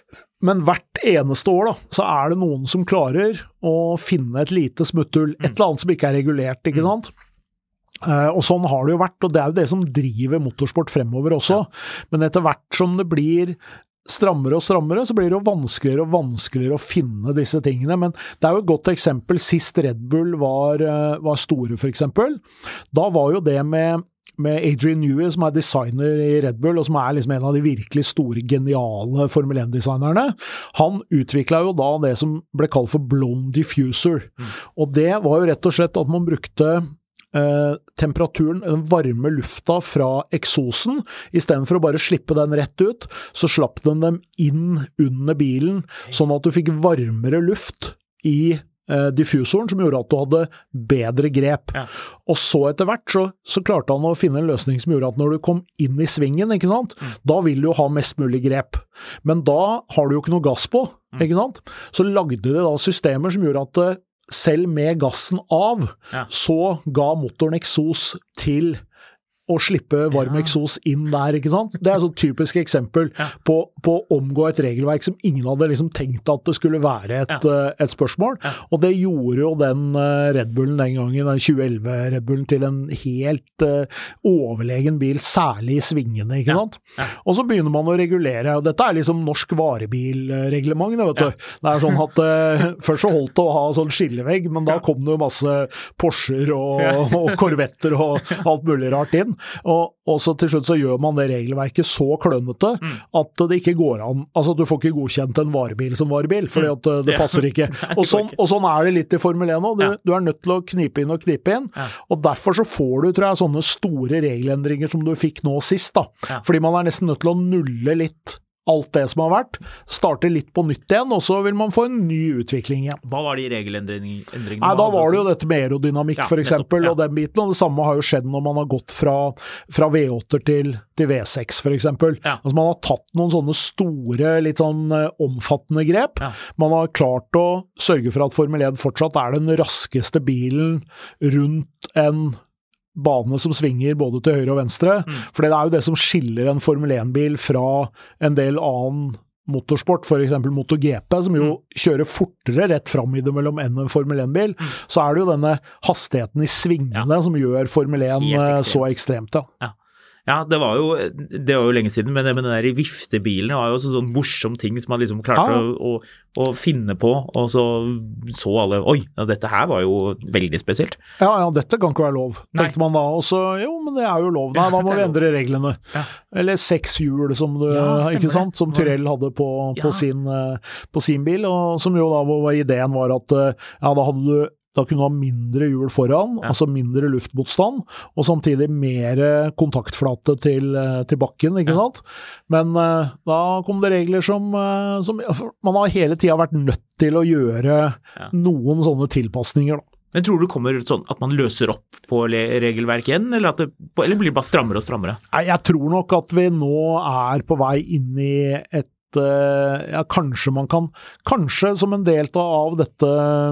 Men hvert eneste år da, så er det noen som klarer å finne et lite smutthull, et eller annet som ikke er regulert, ikke sant? Uh, og sånn har det jo vært, og det er jo det som driver motorsport fremover også. Ja. Men etter hvert som det blir strammere og strammere, så blir det jo vanskeligere og vanskeligere å finne disse tingene. Men det er jo et godt eksempel, sist Red Bull var, uh, var store for eksempel. Da var jo det med med Adrian Newey, som er designer i Red Bull, og som er liksom en av de virkelig store, geniale Formel en-designerne. Han utviklet jo da det som ble kalt for blown diffuser. Mm. Og det var jo rett og slett at man brukte eh, temperaturen, den varme lufta fra eksosen, i stedet for å bare slippe den rett ut, så slapp den dem inn under bilen, sånn at du fikk varmere luft i diffusoren, som gjorde at du hadde bedre grep. Ja. Og så etter hvert så, så klarte han å finne en løsning som gjorde at når du kom inn i svingen, ikke sant? Mm. Da vil du jo ha mest mulig grep. Men da har du jo ikke noe gass på, mm. ikke sant? Så lagde de da systemer som gjorde at selv med gassen av, ja. så ga motoren eksos til å slippe varm ja. eksos inn der, ikke sant? Det er et sånt typisk eksempel ja. på, på å omgå et regelverk som ingen hadde liksom tenkt at det skulle være et, ja. uh, et spørsmål, ja. og det gjorde jo den uh, Red Bullen den gangen, den tjue elleve Red Bullen, til en helt uh, overlegen bil, særlig i svingene, ikke sant? Ja. Ja. Og så begynner man å regulere, og dette er liksom norsk varebilreglement, vet ja. du. Det er sånn at uh, først så holdt det å ha sånn skillevegg, men da kom det jo masse Porscher og, ja. og Corvetter og alt mulig rart inn. Og, og så til slutt så gjør man det regelverket så klønete mm. at det ikke går an, altså du får ikke godkjent en varebil som varebil, fordi at det ja. passer ikke. Og sånn, og sånn er det litt i Formel en også, du, ja. du er nødt til å knipe inn og knipe inn, ja. og derfor så får du, tror jeg, sånne store regelendringer som du fikk nå sist da, ja. fordi man er nesten nødt til å nulle litt alt det som har vært, starte litt på nytt igjen, og så vil man få en ny utvikling igjen. Hva var de regelendringene? Nei, da var det jo dette med aerodynamikk, ja, for eksempel, ja. og den biten, og det samme har jo skjedd når man har gått fra, fra V åtte til, til V seks, for eksempel. Ja. Altså, man har tatt noen sånne store, litt sånn uh, omfattende grep. Ja. Man har klart å sørge for at Formel en fortsatt er den raskeste bilen rundt en bane som svinger både til høyre og venstre, mm. for det er jo det som skiller en Formel en-bil fra en del annen motorsport, for eksempel MotoGP, som jo mm. kjører fortere rett fram i det mellom enn en Formel en-bil, mm. så er det jo denne hastigheten i svingene ja. som gjør Formel en ekstremt. så ekstremt. Ja. Ja. Ja, det var jo, det var jo lenge siden, men det med den der viftebilen var jo også sånn morsom ting som man liksom klarte ja. å, å, å finne på, og så så alle, oi, ja, dette her var jo veldig spesielt. Ja, ja, dette kan ikke være lov, tenkte Nei. man da, og så, jo, men det er jo lov, Nei, da må vi endre reglene. Ja. Eller seks hjul, som du, ja, ikke sant, som Tyrell hadde på, ja. på, sin, på sin bil, og som jo da var ideen var at, ja, da hadde du Da kunne du ha mindre hjul foran, ja. altså mindre luftmotstand, og samtidig mer kontaktflate til, til bakken, ikke ja. sant? Men uh, da kom det regler som, uh, som man har hele tiden vært nødt til å gjøre ja. noen sånne tilpasninger da. Men tror du det kommer sånn at man løser opp på regelverket igjen, eller, at det, eller blir det bare strammere og strammere? Nei, jeg tror nok at vi nå er på vei inn i et ja, kanskje man kan, kanskje som en del av dette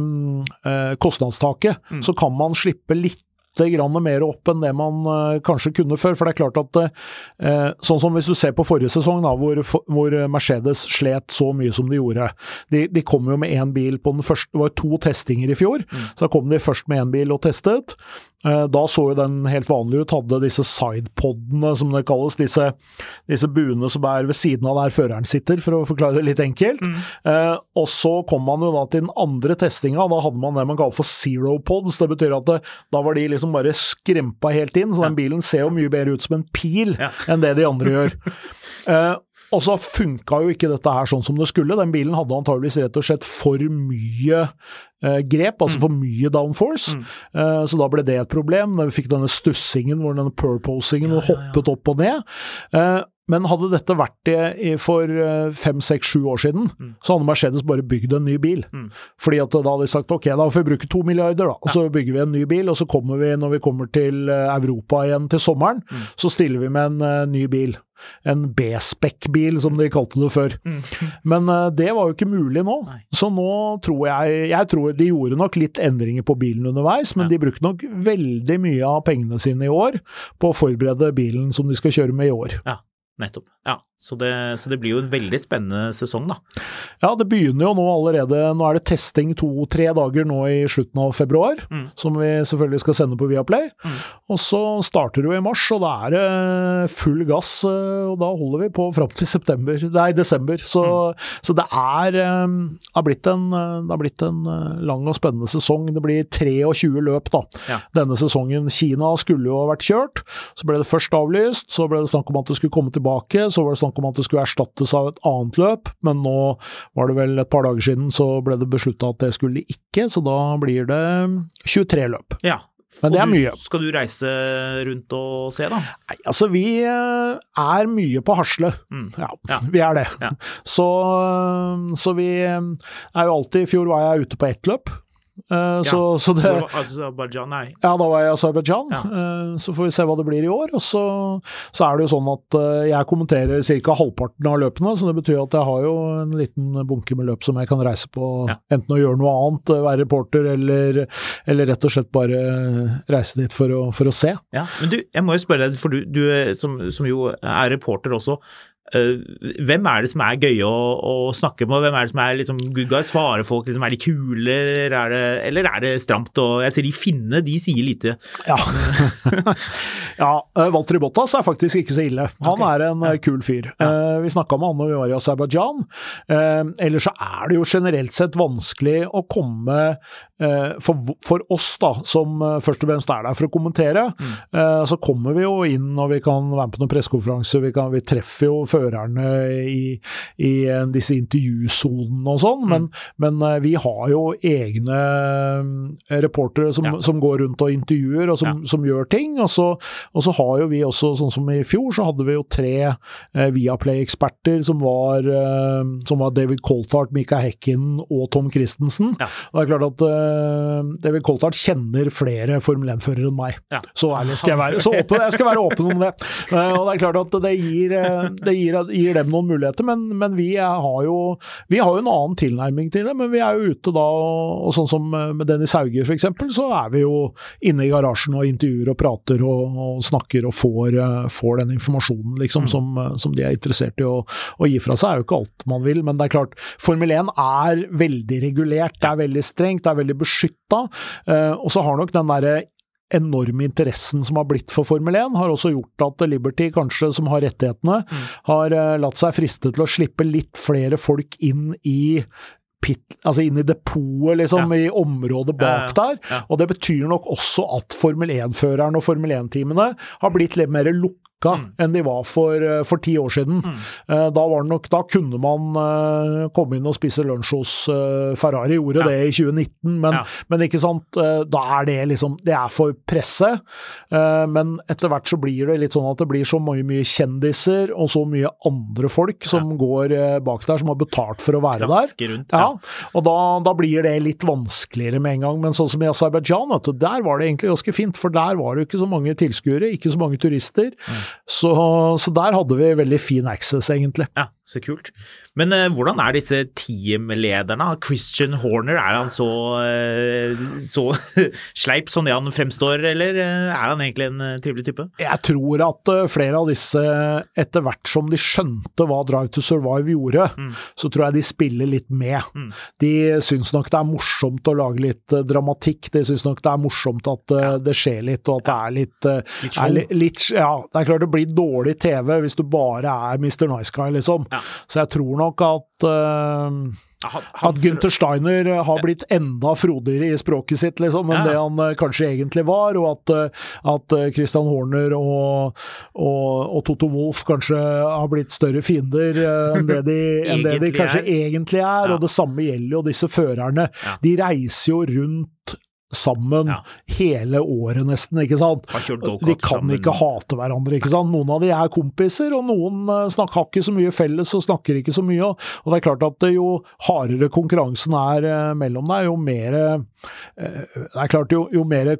eh, kostnadstaket, mm. så kan man slippe litt grann mer opp enn det man uh, kanskje kunne før, for det er klart at uh, sånn som hvis du ser på forrige sesong da, hvor, for, hvor Mercedes slet så mye som de gjorde. De, de kom jo med en bil på den første, det var to testinger i fjor, mm. så da kom de først med en bil og testet. Uh, da så jo den helt vanlig ut, hadde disse sidepodene som det kalles, disse, disse buene som er ved siden av der føreren sitter, for å forklare det litt enkelt. Mm. Uh, og så kom man jo da til den andre testinga, da hadde man det man kaller for zero pods, det betyr at det, da var de liksom bare skrempa helt inn, så den bilen ser jo mye bedre ut som en pil ja. enn det de andre gjør. Uh, og så funka jo ikke dette her sånn som det skulle. Den bilen hadde antageligvis rett og slett for mye uh, grep, altså mm. for mye downforce. Mm. Uh, så da ble det et problem. Da vi fikk denne stussingen, hvor denne purposingen ja, ja, ja. hoppet opp og ned. Uh, Men hadde dette vært det for fem, seks, sju år siden, mm. så hadde Mercedes bare bygd en ny bil. Mm. Fordi at da hadde de sagt, ok, da får vi bruke to milliarder da, og så bygger vi en ny bil, og så kommer vi, når vi kommer til Europa igjen til sommeren, mm. så stiller vi med en uh, ny bil. En B-spec-bil, som de kalte det før. Mm. Men uh, det var jo ikke mulig nå. Nei. Så nå tror jeg, jeg tror de gjorde nok litt endringer på bilen underveis, men ja. de brukte nok veldig mye av pengene sine i år på å forberede bilen som de skal kjøre med i år. Ja. Nettopp, ja. Så det, så det blir jo en veldig spennende sesong da. Ja, det begynner jo nå allerede, nå er det testing to-tre dager nå i slutten av februar, mm. som vi selvfølgelig skal sende på Viaplay, mm. og så starter det jo i mars, og da er det full gass, og da holder vi på frem til september, nei, desember, så, mm. så det er, det har blitt en, det har blitt en lang og spennende sesong, det blir tjuetre løp da, ja. denne sesongen. Kina skulle jo ha vært kjørt, så ble det først avlyst, så ble det snakk om at det skulle komme tilbake, så var det snakk om at det skulle erstattes av et annet løp, men nå var det vel et par dager siden så ble det besluttet at det skulle ikke, så da blir det tjuetre løp. Ja, men det er mye. Skal du reise rundt og se da? Nei, altså vi er mye på Hasle. Mm. Ja, ja, vi er det. Ja. Så, så vi er jo alltid, i fjor var jeg ute på ett løp, Uh, ja, så, så det, Aserbajdsjan, nei. Ja, da var jeg i Aserbajdsjan, ja. uh, så får vi se hva det blir i år, og så, så er det jo sånn at uh, jeg kommenterer cirka halvparten av løpene, så det betyr at jeg har jo en liten bunke med løp som jeg kan reise på, ja. enten å gjøre noe annet, være reporter, eller, eller rett og slett bare reise dit for å, for å se. Ja, men du, jeg må jo spørre deg, for du, du som, som jo er reporter også, Uh, hvem er det som er gøy å, å snakke med, hvem er det som er liksom good guys, svarer folk liksom, er de kule, eller er det, eller er det stramt, og jeg ser de finne, de sier lite. Ja, ja uh, Valtteri Bottas er faktisk ikke så ille, han okay. er en uh, kul fyr. Ja. Uh, vi snakket med han når vi var i Aserbajdsjan, uh, ellers så er det jo generelt sett vanskelig å komme uh, for, for oss da, som uh, først og fremst er der for å kommentere, mm. uh, så kommer vi jo inn og vi kan være på noen pressekonferanser, vi, kan, vi treffer jo førerne i, i disse intervjusonene og sånn, mm. men, men vi har jo egne reportere som, ja. som går rundt og intervjuer og som, ja. som gjør ting, og så, og så har jo vi også, sånn som i fjor, så hadde vi jo tre eh, Viaplay-eksperter som var, eh, som var David Coulthard, Mika Häkkinen og Tom Christensen. Ja. Og det er klart at eh, David Coulthard kjenner flere Formel en-førere enn meg. Ja. Så ærlig skal jeg være, så åpen, jeg skal være åpen om det. Eh, og det er klart at det gir, det gir Gir, gir dem noen muligheter, men, men vi, har jo, vi har jo en annen tilnærming til det, men vi er jo ute da, og sånn som med Dennis Hauger for eksempel, så er vi jo inne i garasjen og intervjuer og prater og, og snakker og får, får den informasjonen liksom, mm. som, som de er interessert i å, å gi fra seg. Det er jo ikke alt man vil, men det er klart, Formel en er veldig regulert, det er veldig strengt, det er veldig beskyttet, uh, og så har nok den der enorme interessen som har blitt for Formel én, har også gjort at Liberty, kanskje som har rettighetene, mm. har uh, latt seg friste til å slippe litt flere folk inn i pit, altså inn i depotet, liksom, ja. I området bak ja, ja. Der, ja. Og det betyr nok også at Formel én-føreren og Formel én-teamene har blitt litt mer lukket Mm. enn de var for, for ti år siden. Mm. Da var det nok, da kunne man uh, komme inn og spise lunsj hos uh, Ferrari, gjorde ja. Det i tjue nitten, men, ja. Men ikke sant, uh, da er det liksom, det er for presse, uh, men etter hvert så blir det litt sånn at det blir så mye, mye kjendiser og så mye andre folk som ja. Går uh, bak der, som har betalt for å være Klaske der. Rundt, ja. Ja, og da, da blir det litt vanskeligere med en gang, men sånn som i Azerbaijan, der var det egentlig ganske fint, for der var det ikke så mange tilskuere, ikke så mange turister, mm. Så, så der hadde vi veldig fin access, egentlig. Ja, så kult. Men uh, hvordan er disse teamlederne? Christian Horner, er han så, uh, så sleip som det han fremstår, eller uh, er han egentlig en uh, trivelig type? Jeg tror at uh, flere av disse, etter hvert som de skjønte hva Drive to Survive gjorde, mm. så tror jeg de spiller litt med. Mm. De syns nok det er morsomt å lage litt uh, dramatikk, de syns nok det er morsomt at uh, ja. Det skjer litt, og at det er litt... Uh, litt, er li, litt ja, det er klart det blir dårlig T V hvis du bare er mister Nice Guy, liksom. Ja. Så jeg tror nok at, uh, han, han, at Günther Steiner har blitt enda frodigere i språket sitt, liksom, enn ja. Det han uh, kanskje egentlig var, og at, uh, at uh, Christian Horner og, og, og Toto Wolff kanskje har blitt større fiender uh, enn det de, enn det de kanskje er. Egentlig er, ja. Og det samme gjelder jo disse førerne. Ja. De reiser jo rundt sammen ja. Hele året nesten, ikke sant? De kan sammen. Ikke hate hverandre, ikke sant? Noen av de er kompiser, og noen snakker, har ikke så mye felles og snakker ikke så mye, og det er klart at jo hardere konkurransen er mellom deg, jo mer det er klart jo, jo mer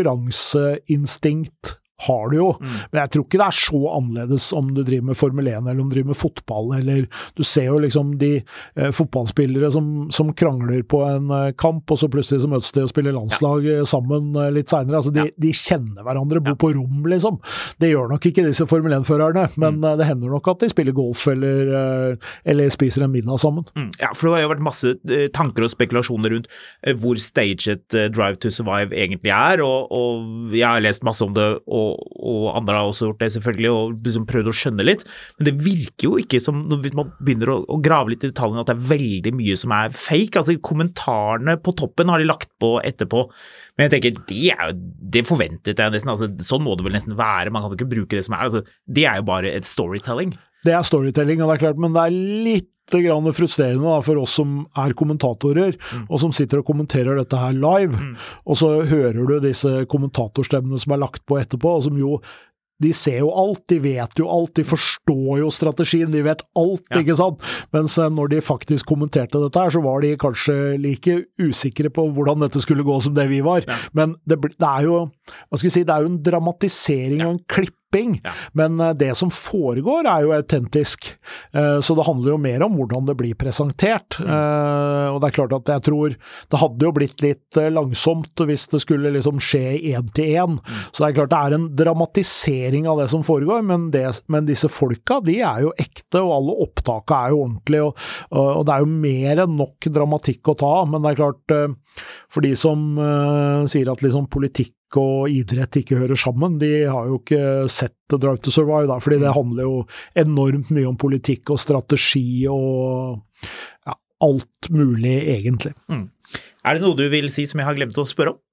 konkurranseinstinkt har du jo, mm. men jeg tror ikke det er så annerledes om du driver med Formel én eller om du driver med fotball, eller du ser jo liksom de eh, fotballspillere som, som krangler på en eh, kamp, og så plutselig så møtes de og spiller landslag ja. Sammen eh, litt senere, altså de, ja. De kjenner hverandre, bor ja. På rom liksom, det gjør nok ikke disse Formel én-førerne, men mm. eh, det hender nok at de spiller golf eller, eh, eller spiser en middag sammen. Mm. Ja, for det har jo vært masse eh, tanker og spekulasjoner rundt eh, hvor staged eh, Drive to Survive egentlig er, og, og jeg har lest masse om det, og og andre har også gjort det selvfølgelig, og liksom prøvd å skjønne litt, men det virker jo ikke som, når man begynner å, å grave litt i detaljene, at det er veldig mye som er fake, altså kommentarene på toppen har de lagt på etterpå, men jeg tenker, det er jo, det forventet jeg nesten, altså sånn må det vel nesten være, man kan jo ikke bruke det som er, altså det er jo bare et storytelling. Det er storytelling, og det er klart, men det er litt grann frustrerende da, for oss som er kommentatorer, mm. og som sitter og kommenterer dette her live, mm. og så hører du disse kommentatorstemmene som er lagt på etterpå, og som jo de ser jo alt, de vet jo alt, de forstår jo strategien, de vet alt, ja. Ikke sant? Mens når de faktisk kommenterte dette her, så var de kanskje like usikre på hvordan dette skulle gå som det vi var. Ja. Men det, det er jo, hva skal vi si, det er jo en dramatisering ja. Og en klipp, ja. Men det som foregår er jo autentisk, så det handler jo mer om hvordan det blir presentert, mm. og det er klart at jeg tror det hadde jo blitt litt langsomt hvis det skulle liksom skje en til en, mm. så det er klart det er en dramatisering av det som foregår, men, det, men disse folka, de er jo ekte, og alle opptakene er jo ordentlige, og, og det er jo mer enn nok dramatikk å ta, men det er klart, for de som uh, sier at liksom politikk og idrett ikke hører sammen, de har jo ikke sett Drive to Survive da, fordi det handler jo enormt mye om politikk og strategi og ja, alt mulig egentlig. Mm. Er det noe du vil si som jeg har glemt å spørre om?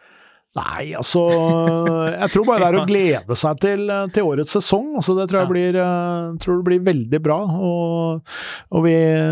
Nei, altså, jeg tror bare det er å glede seg til, til årets sesong, altså det tror jeg blir, tror det blir veldig bra, og, og vi,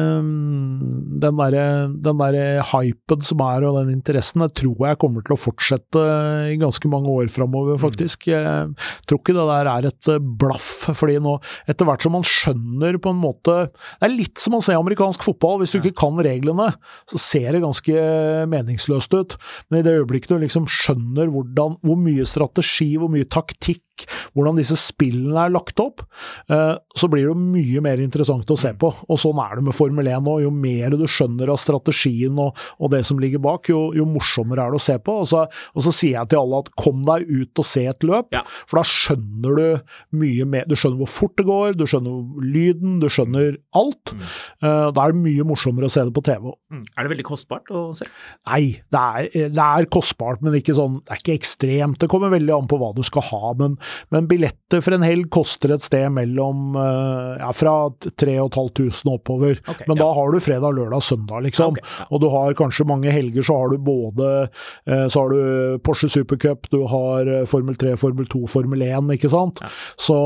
den der, den der hypen som er, og den interessen, det tror jeg kommer til å fortsette i ganske mange år fremover, faktisk. Jeg tror ikke det der er et blaff, fordi nå, etter hvert som man skjønner på en måte, det er litt som å se amerikansk fotball, hvis du ikke kan reglene, så ser det ganske meningsløst ut, men i det øyeblikket du liksom skjønner hvordan, hvor mye strategi, hvor mye taktikk, mekanikk, hvordan disse spillene er lagt opp, uh, så blir det mye mer interessant å se på. Og sånn er det med Formel én nå. Jo mer du skjønner av strategien og, og det som ligger bak, jo, jo morsommere er det å se på. Og så, og så sier jeg til alle at kom deg ut og se et løp, ja. For da skjønner du mye mer. Du skjønner hvor fort det går, du skjønner lyden, du skjønner alt. Mm. Uh, da er det mye morsommere å se det på T V. Mm. Er det veldig kostbart å se? Nei, det er, det er kostbart, men ikke sånn, det er ikke ekstremt. Det kommer veldig an på hva du skal ha, men, men billetter for en helg koster et sted mellom, uh, ja, fra tre og et halvt tusen oppover. Okay, men ja. Da har du fredag, lørdag, søndag, liksom. Okay, ja. Og du har kanskje mange helger, så har du både, uh, så har du Porsche Supercup, du har Formel tre, Formel to, Formel én, ikke sant? Ja. Så,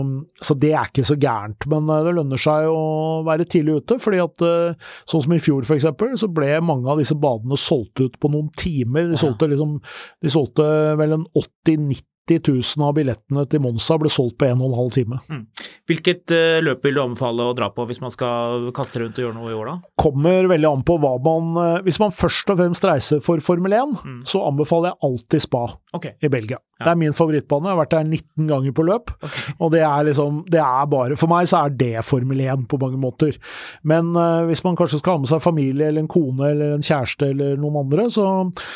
så det er ikke så gærent, men uh, det lønner seg å være tidlig ute, fordi at, uh, sånn som i fjor for eksempel, så ble mange av disse badene solgt ut på noen timer. De solgte, liksom, de solgte vel en åtti nitti tusen av billettene til Monza ble solgt på en og en halv time. Mm. Hvilket uh, løp vil du anbefale å dra på hvis man skal kaste rundt og gjøre noe i år da? Kommer veldig an på hva man, uh, hvis man først og fremst reiser for Formel én, mm. så anbefaler jeg alltid Spa okay. i Belgia. Ja. Det er min favorittbane, jeg har vært der nitten ganger på løp, okay. og det er liksom, det er bare, for meg så er det Formel én på mange måter. Men uh, hvis man kanskje skal ha med seg familie, eller en kone, eller en kjæreste, eller noen andre, så,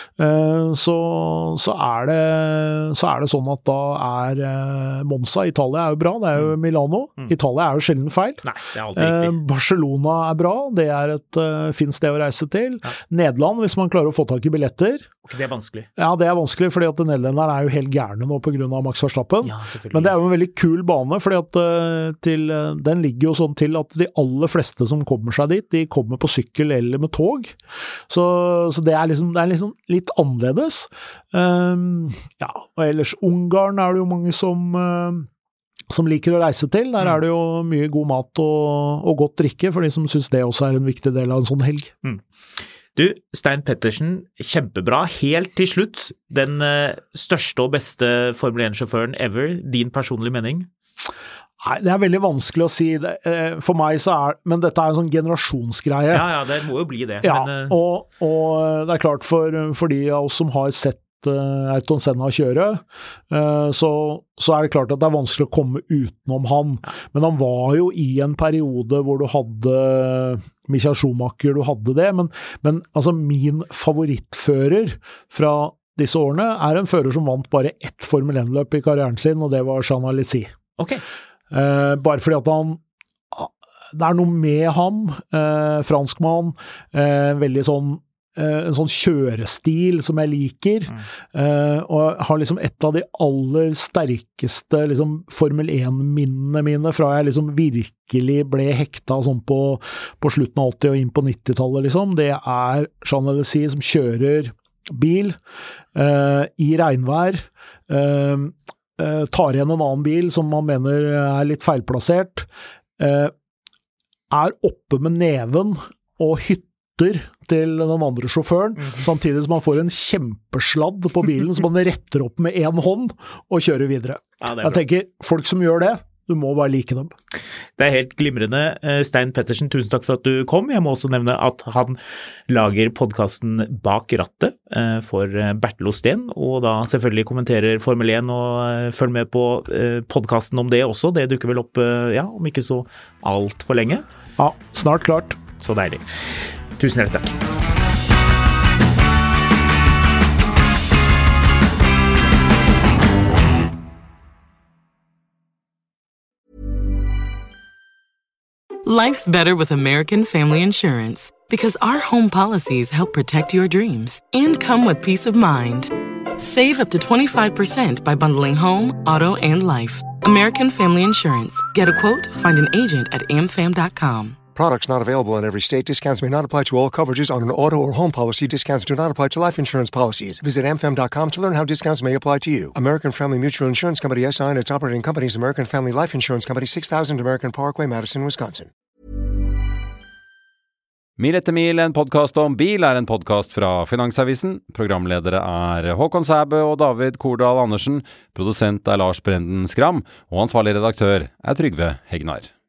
uh, så, så, er, det, så er det sånn at da er uh, Monza, Italia er jo bra, det er jo Milano, mm. Italia er jo sjelden feil. Nei, det er alltid riktig. Uh, Barcelona er bra, det er et uh, fint sted å reise til. Ja. Nederland, hvis man klarer å få tak i billetter. Okay, det er vanskelig. Ja, det er vanskelig, fordi at nederlenderne er jo helt gærne nå på grunn av Max Verstappen. Ja, men det er jo en veldig kul bane, fordi at uh, til, uh, den ligger jo sånn til at de aller fleste som kommer seg dit, de kommer på sykkel eller med tog. Så, så det er liksom, det er liksom litt annerledes. Um, ja, og ellers Ungarn er det jo mange som, uh, som liker å reise til. Der er det jo mye god mat og, og godt drikke, for de som synes det også er en viktig del av en sånn helg. Mm. Du, Stein Pettersen, kjempebra. Helt til slutt, den uh, største og beste Formel én-sjåføren ever, din personlige mening? Nei, det er veldig vanskelig å si. For meg så er, men dette er en sånn generasjonsgreie. Ja, ja, det må jo bli det. Ja, men, uh... og, og det er klart for, for de av oss som har sett Ayrton Senna kjøre, så, så er det klart at det er vanskelig å komme utenom han. Ja. Men han var jo i en periode hvor du hadde Michael Schumacher, du hadde det, men, men altså min favorittfører fra disse årene er en fører som vant bare ett Formel én-løp i karrieren sin, og det var Jean Alesi. Ok. Eh, bare fordi at han det er noe med ham, eh, franskmann, eh, veldig sånn Uh, en sånn kjørestil som jeg liker, mm. uh, og har liksom et av de aller sterkeste liksom, Formel én-minnene mine fra jeg liksom virkelig ble hekta sånn på, på slutten av åtti og inn på nittitallet, liksom. Det er Jean Alesi som kjører bil uh, i regnvær, uh, uh, tar igjen en annen bil som man mener er litt feilplassert, uh, er oppe med neven og hytter til den andre sjåføren, mm. samtidig som man får en kjempesladd på bilen som man retter opp med en hånd og kjører videre. Ja, jeg tenker, folk som gjør det, du må bare like dem. Det er helt glimrende. Stein Pettersen, tusen takk for at du kom. Jeg må også nevne at han lager podcasten Bak rattet for Bertel Osten, og da selvfølgelig kommenterer Formel én, og følg med på podcasten om det også. Det dukker vel opp, ja, om ikke så alt for lenge. Ja, snart klart. Så deilig. Tusen hjertelig takk. Life's better with American Family Insurance because our home policies help protect your dreams and come with peace of mind. Save up to twenty-five percent by bundling home, auto, and life. American Family Insurance. Get a quote, find an agent at a m fam dot com. Products not available in every state. Discounts may not apply to all coverages on an auto or home policy. Discounts do not apply to life insurance policies. Visit a m fam dot com to learn how discounts may apply to you. American Family Mutual Insurance Company S I and its operating companies, American Family Life Insurance Company, six thousand American Parkway, Madison, Wisconsin. Mil etter mil, en podcast om bil, er en podcast fra Finansavisen. Programledere er Håkon Sæbø og David Kordal Andersen. Produsent er Lars Brenden Skram, og ansvarlig redaktør er Trygve Hegnar.